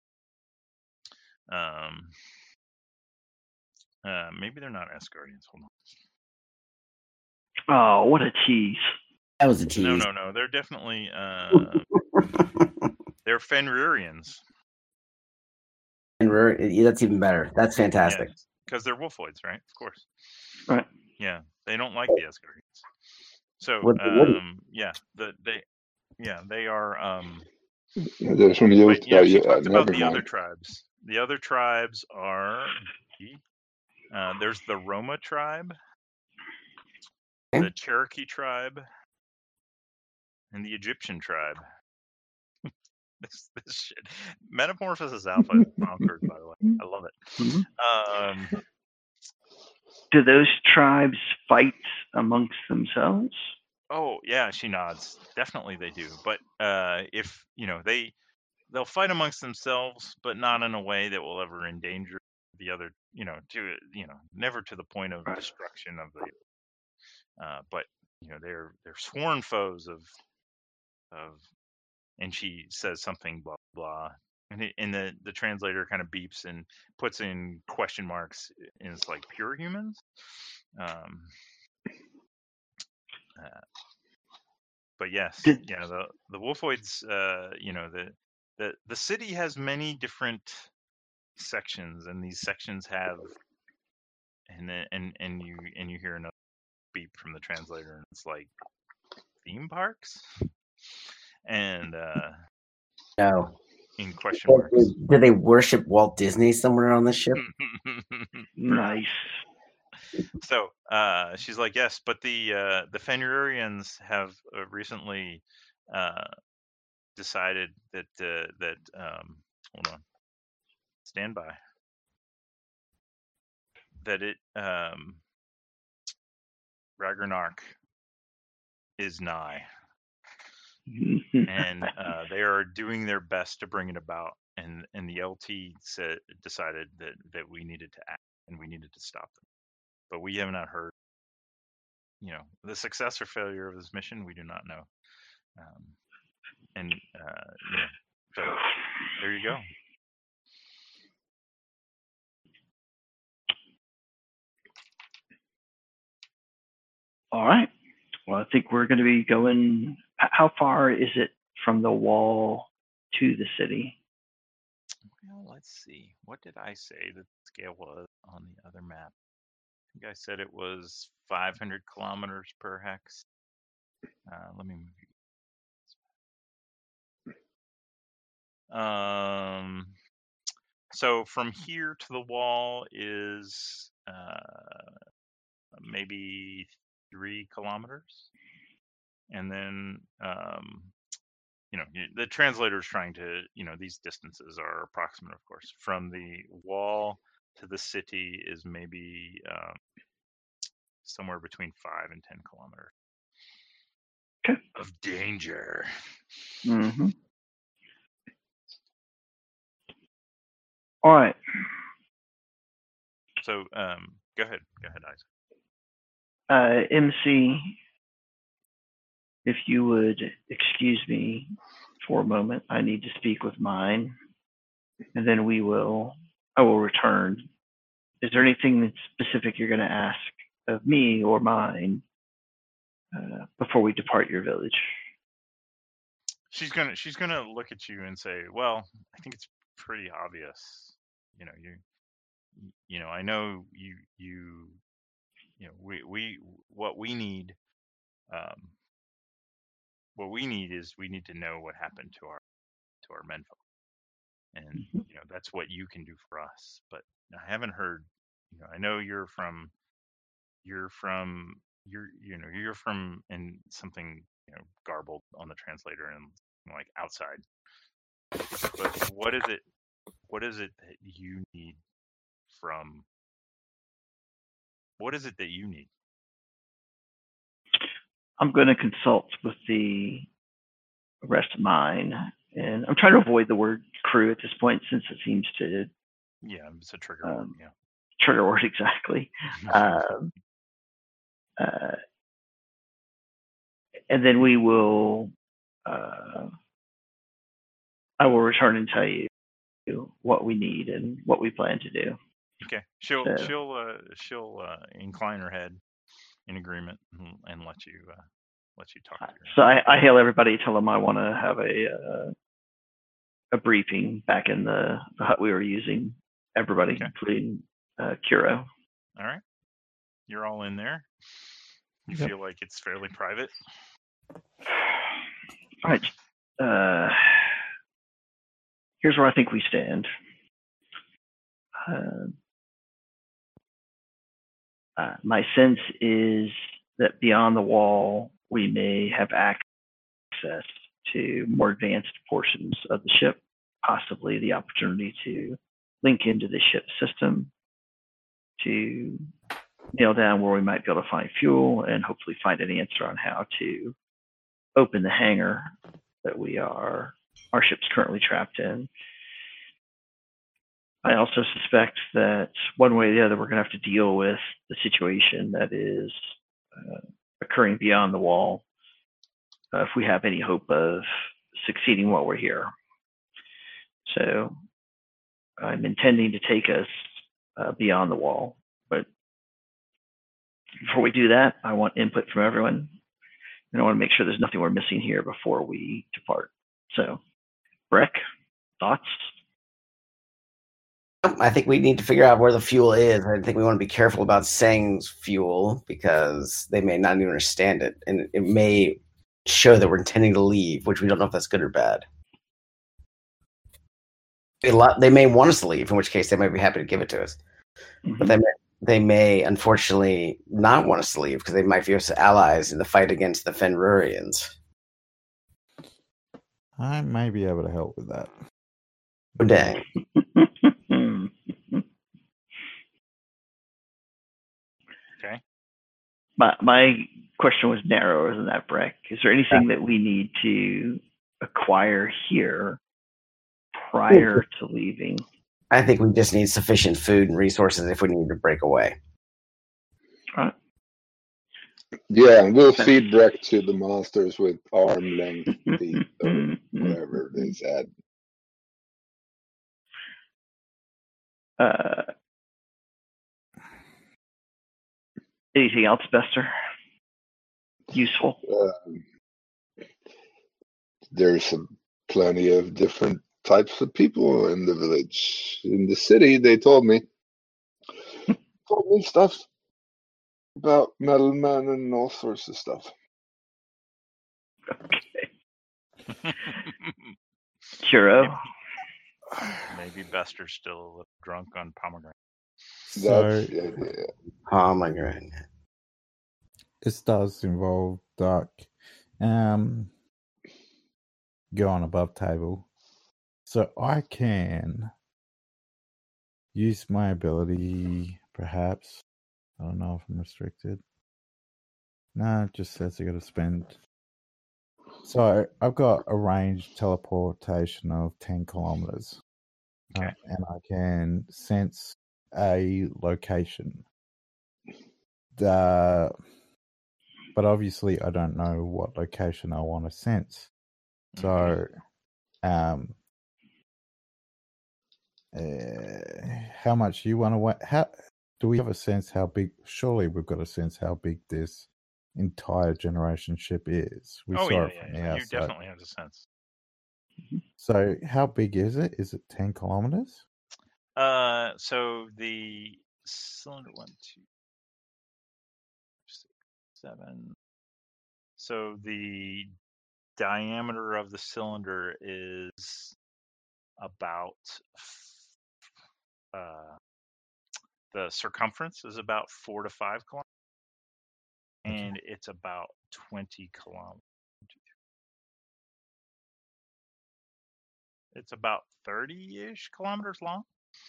Maybe they're not Asgardians. Hold on. Oh, what a tease! That was a tease. No. They're definitely they're Fenririans. That's even better. That's fantastic. Because they're Wolfoids, right? Of course. Right. Yeah, they don't like the Asgardians. So, they are. There's one of you. She talked about the other tribes. The other tribes are. There's the Roma tribe, the Cherokee tribe, and the Egyptian tribe. This shit. Metamorphosis Alpha is bonkers, by the way. I love it. Mm-hmm. Do those tribes fight amongst themselves? Oh yeah, she nods. Definitely they do. But if they'll fight amongst themselves, but not in a way that will ever endanger the other. Never to the point of destruction of the. But they're sworn foes of. And she says something blah. And the translator kind of beeps and puts in question marks, and it's like pure humans. But yes, yeah, the Wolfoids. The city has many different sections, and these sections have, and you hear another beep from the translator, and it's like theme parks, and No. in question marks. Do they worship Walt Disney somewhere on the ship? Nice. So she's like, yes, but the Fenurians have recently decided that hold on, stand by. That Ragnarok is nigh, and they are doing their best to bring it about. And the LT decided that we needed to act and we needed to stop them. But we have not heard, the success or failure of this mission. We do not know. So there you go. All right. Well, I think we're going to be going. How far is it from the wall to the city? Well, let's see. What did I say the scale was on the other map? I think I said it was 500 kilometers per hex. Let me move you. So from here to the wall is maybe 3 kilometers, and then the translator is trying to, these distances are approximate, of course. From the wall to the city is maybe somewhere between 5 and 10 kilometers. Okay. Of danger. Mm-hmm. All right. So, go ahead, Isaac. MC, if you would excuse me for a moment, I need to speak with mine, and then I will return. Is there anything that's specific you're going to ask of me or mine before we depart your village? She's gonna look at you and say, "Well, I think it's pretty obvious. I know we what we need. What we need is we need to know what happened to our menfolk, and that's what you can do for us. But I haven't heard. I know you're from and something garbled on the translator and like outside. But what is it that you need from? What is it that you need? I'm going to consult with the rest of mine, and I'm trying to avoid the word crew at this point since it seems to. Yeah, it's a trigger word. Yeah, trigger word exactly. And then we will. I will return and tell you what we need and what we plan to do. Okay, she'll incline her head in agreement and let you talk to her. So I hail everybody, tell them I want to have a briefing back in the hut we were using. Everybody, okay. Including Kuro. All right, you're all in there. You feel like it's fairly private. All right. Here's where I think we stand. My sense is that beyond the wall, we may have access to more advanced portions of the ship, possibly the opportunity to link into the ship system to nail down where we might be able to find fuel and hopefully find an answer on how to open the hangar that our ship's currently trapped in. I also suspect that one way or the other, we're going to have to deal with the situation that is occurring beyond the wall if we have any hope of succeeding while we're here. So I'm intending to take us beyond the wall. But before we do that, I want input from everyone. And I want to make sure there's nothing we're missing here before we depart. So, Breck, thoughts? I think we need to figure out where the fuel is. I think we want to be careful about saying fuel because they may not even understand it. And it may show that we're intending to leave, which we don't know if that's good or bad. They may want us to leave, in which case they might be happy to give it to us. Mm-hmm. But they may, unfortunately, not want us to leave because they might view us as allies in the fight against the Fenrurians. I may be able to help with that. Oh, dang. Okay. My question was narrower than that, Breck. Is there anything that we need to acquire here prior to leaving? I think we just need sufficient food and resources if we need to break away. All right. Yeah, and we'll feed Breck to the monsters with arm length feet or whatever they said. Anything else, Bester? Useful? There's plenty of different types of people in the village. In the city, they told me stuff about Metal Man and all sorts of stuff. Okay. Kuro? Maybe Bester's still a little drunk on pomegranate. That's the idea. Pomegranate. This does involve Dark. Go on above table. So I can use my ability, perhaps. I don't know if I'm restricted. No, it just says I got to spend. So I've got a range teleportation of 10 kilometers. Okay. And I can sense a location. But obviously I don't know what location I want to sense. So, how much you want to wait? How do we have a sense how big? Surely we've got a sense how big this entire generation ship is. We saw it from the outside. You definitely have a sense. So, how big is it? Is it 10 kilometers? So the cylinder 1, 2, 6, 7. So the diameter of the cylinder is about the circumference is about 4 to 5 kilometers, and it's about 20 kilometers. It's about 30-ish kilometers long.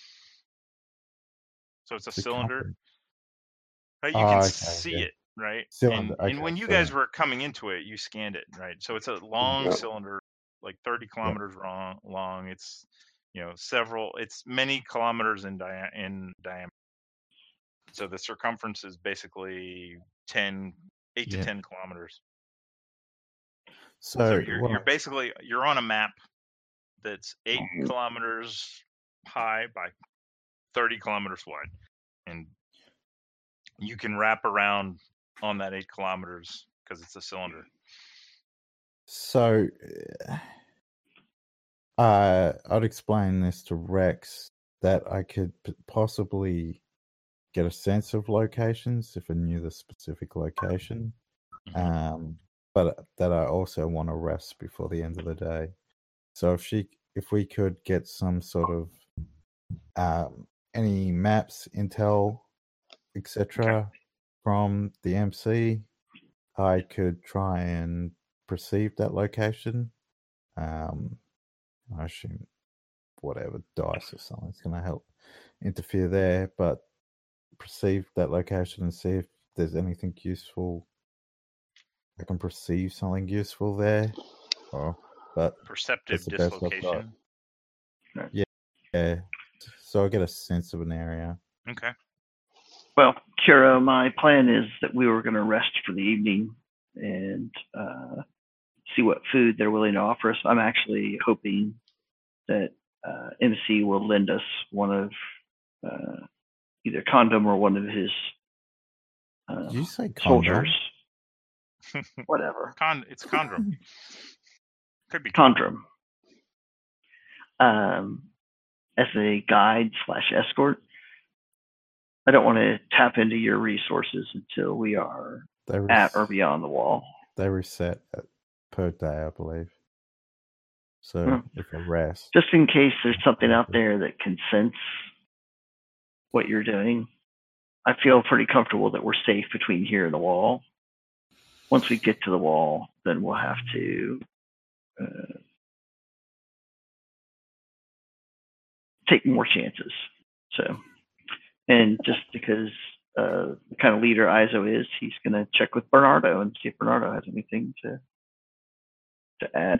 So it's a cylinder. You can see it, right? Cylinder. And when you guys were coming into it, you scanned it, right? So it's a long cylinder, like 30 kilometers long. It's it's many kilometers in diameter. So the circumference is basically 8 to 10 kilometers. So you're basically on a map that's 8 kilometers high by 30 kilometers wide, and you can wrap around on that 8 kilometers because it's a cylinder. So I'd explain this to Rex that I could possibly get a sense of locations if I knew the specific location, but that I also want to rest before the end of the day. So if we could get some sort of any maps, intel, etc. from the MC, I could try and perceive that location. I assume whatever dice or something's going to help interfere there, but perceive that location and see if there's anything useful. I can perceive something useful there. But perceptive dislocation. Yeah. So I get a sense of an area. Okay. Well, Kuro, my plan is that we were going to rest for the evening and see what food they're willing to offer us. I'm actually hoping that MC will lend us one of either Condom or one of his Did you say condom? soldiers. Whatever. It's Condrum. Could be Condrum. As a guide / escort. I don't want to tap into your resources until we are at or beyond the wall. They reset per day, I believe. So if a rest. Just in case there's something out there that can sense what you're doing, I feel pretty comfortable that we're safe between here and the wall. Once we get to the wall, then we'll have to take more chances. So, and just because the kind of leader Izo is, he's going to check with Bernardo and see if Bernardo has anything to add.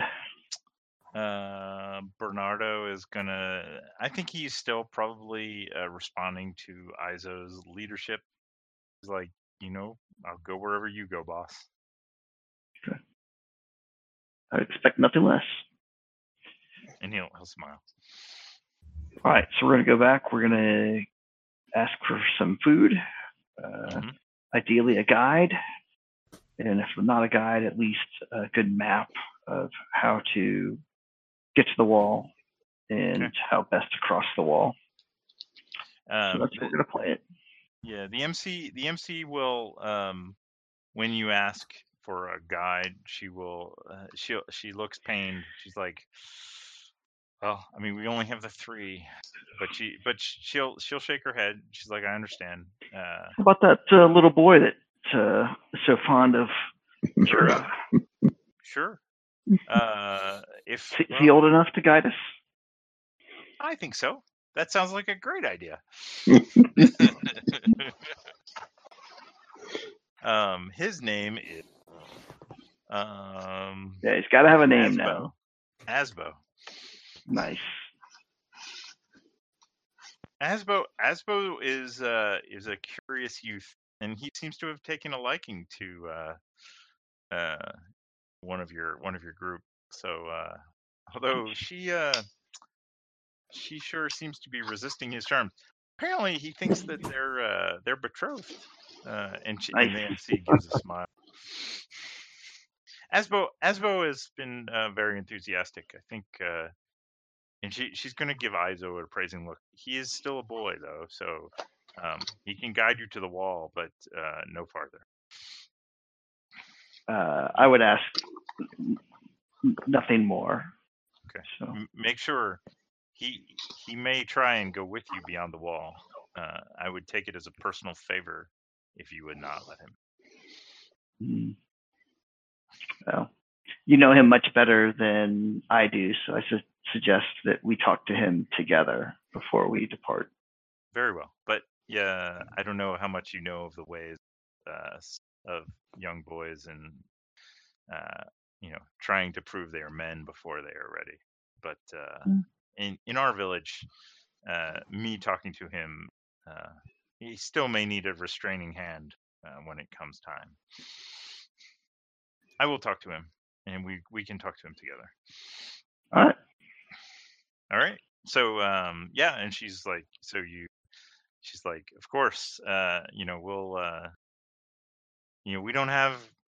Bernardo is gonna. I think he's still probably responding to Izo's leadership. He's like, I'll go wherever you go, boss. Okay. I expect nothing less. And he'll smile. All right, so we're gonna go back. We're gonna ask for some food, ideally a guide, and if not a guide, at least a good map of how to get to the wall and how best to cross the wall. So that's how we're gonna play it. Yeah, the MC will when you ask for a guide, she will she looks pained. She's like, well, I mean, we only have the 3, but she'll shake her head. She's like, I understand. How about that little boy that is so fond of Jura? Sure. Is he old enough to guide us? I think so. That sounds like a great idea. His name is yeah, he's got to have a name now. Asbo. Nice. Asbo is a curious youth, and he seems to have taken a liking to one of your group. So although she sure seems to be resisting his charms. Apparently, he thinks that they're betrothed, and the MC gives a smile. Asbo has been very enthusiastic. I think, and she's going to give Izo a appraising look. He is still a boy, though, so he can guide you to the wall, but no farther. I would ask nothing more. Okay. So make sure he may try and go with you beyond the wall. I would take it as a personal favor if you would not let him. Well, you know him much better than I do, so I suggest that we talk to him together before we depart. Very well, but yeah, I don't know how much you know of the ways of young boys and trying to prove they are men before they are ready. But in our village, me talking to him, he still may need a restraining hand when it comes time. I will talk to him, and we can talk to him together. All right. So and she's like, of course, we'll, we don't have,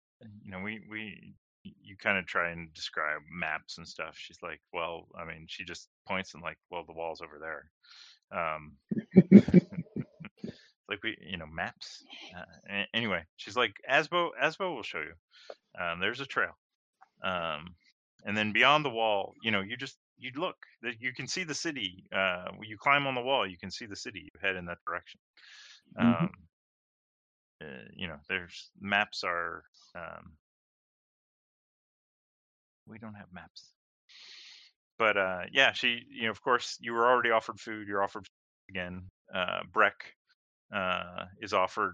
you kind of try and describe maps and stuff. She's like, well, I mean, she just points and like, well, the wall's over there. Like maps. Anyway, she's like, Asbo will show you. There's a trail. And then beyond the wall, you look, you can see the city. You climb on the wall, you can see the city. You head in that direction. There's maps are. We don't have maps. But she, of course, you were already offered food. You're offered food again. Breck is offered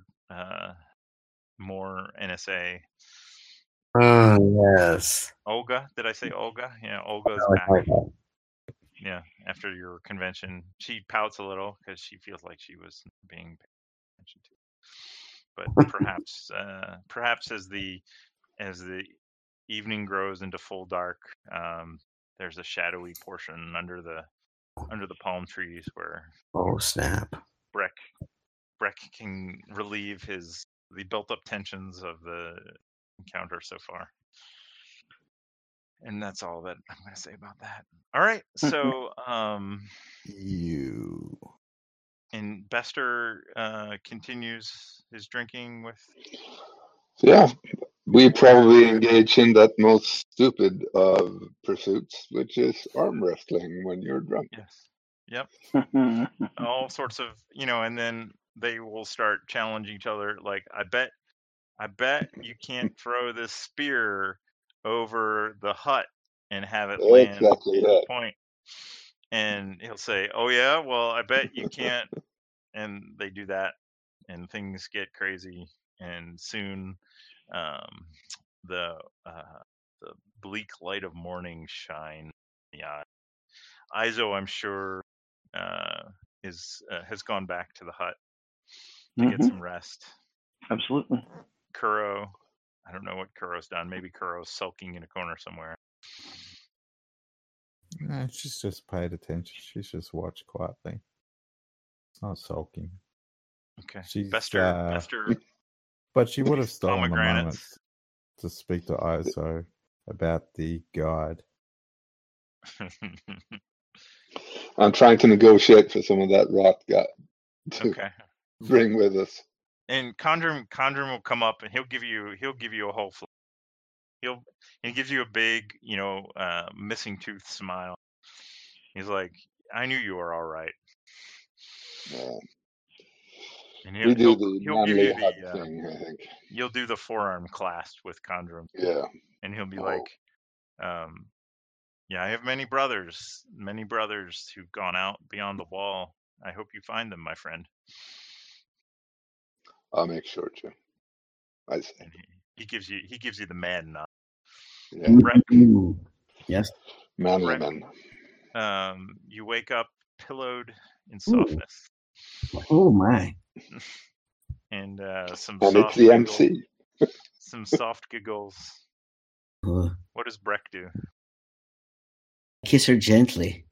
more NSA. Yes. Olga, did I say Olga? Yeah, Olga's back. Yeah, after your convention, she pouts a little because she feels like she was being paid attention to. But perhaps as the evening grows into full dark, there's a shadowy portion under the under the palm trees where Oh snap! Breck can relieve the built-up tensions of the encounter so far. And that's all that I'm going to say about that. All right, so and Bester continues his drinking with. Yeah, we probably engage in that most stupid of pursuits, which is arm wrestling when you're drunk. Yes. Yep. All sorts of, and then they will start challenging each other. Like, I bet you can't throw this spear over the hut and have it land Exactly in that. the point. And he'll say, "Oh yeah, well I bet you can't." And they do that, and things get crazy. And soon, the bleak light of morning shine in the eye. Izo, I'm sure, has gone back to the hut to get some rest. Absolutely. Kuro, I don't know what Kuro's done. Maybe Kuro's sulking in a corner somewhere. No, she's just paid attention. She's just watched quietly. It's not sulking. Okay. She's Bester. But she would have stolen the moment Pomegranates. to speak to Izo about the guide. I'm trying to negotiate for some of that rock guy to Okay. bring with us. And Condrum will come up and he'll give you a whole flip. He gives you a big, missing tooth smile. He's like, "I knew you were all right." And We do the he'll give manly you hug thing, I think. You'll do the forearm clasp with Condrum. Yeah. And he'll be like, "Yeah, I have many brothers who've gone out beyond the wall. I hope you find them, my friend." I'll make sure to. I say. And he gives you the man nod. Yeah. Breck, Yes. Manly Breck, men. you wake up pillowed in softness. Oh my! And some And soft it's the giggles, MC. some soft giggles. Uh, What does Breck do? Kiss her gently,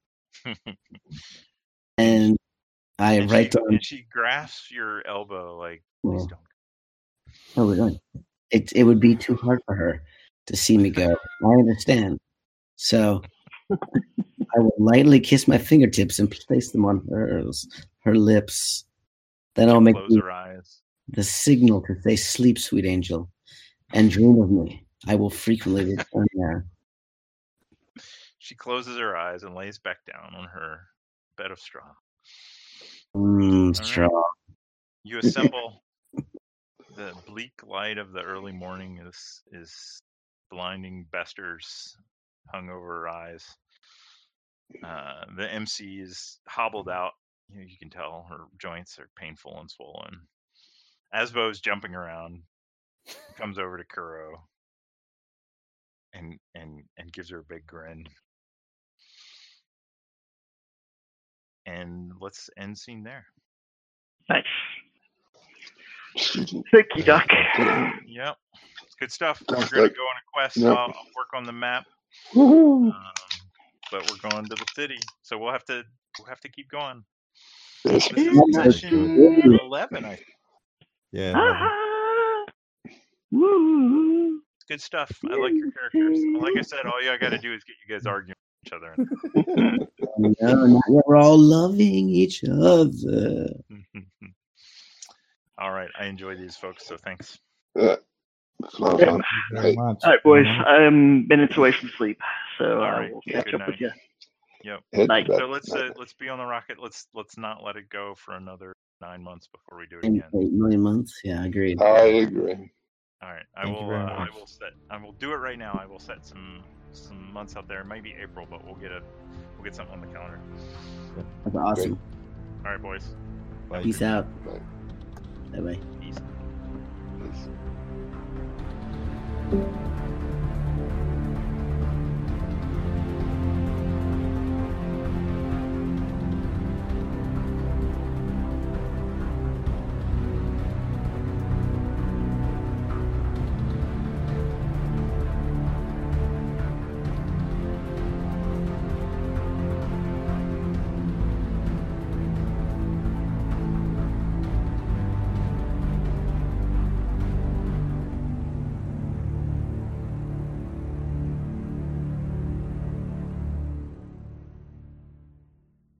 and I write down. And she grasps your elbow like, "Please don't." Oh, we're going. It would be too hard for her to see me go. I understand. So I will lightly kiss my fingertips and place them on her lips. Then I'll make Close her eyes. the signal to say, "Sleep, sweet angel, and dream of me. I will frequently return there." She closes her eyes and lays back down on her bed of straw. Straw. Right. You assemble. The bleak light of the early morning is blinding Bester's hungover eyes. The MC is hobbled out. You can tell her joints are painful and swollen. Asbo's jumping around, comes over to Kuro and gives her a big grin. And let's end scene there. Nice. Thank you, Doc. Yep. Good stuff. Sounds We're going to good. go on a quest. Yep. I'll work on the map. But we're going to the city, so we'll have to keep going. Yes. This is session 11, I think. Yeah. Woo. Good stuff. I like your characters. Like I said, all you got to do is get you guys arguing with each other. No, not yet. We're all loving each other. All right. I enjoy these folks, so thanks. It's a lot of fun. Very much. All right, boys. I'm minutes away from sleep, so All right. we'll catch Good up with night. you. Yep. Head Night. back. So let's be on the rocket. Let's not let it go for another 9 months before we do it In again. 8 million months. Yeah, agreed. I agree. All right. Thank you very much. I will do it right now. I will set some months out there. Maybe April, but we'll get something on the calendar. That's awesome. All right, boys. Bye. Peace out. Bye. Bye bye. Peace. Peace.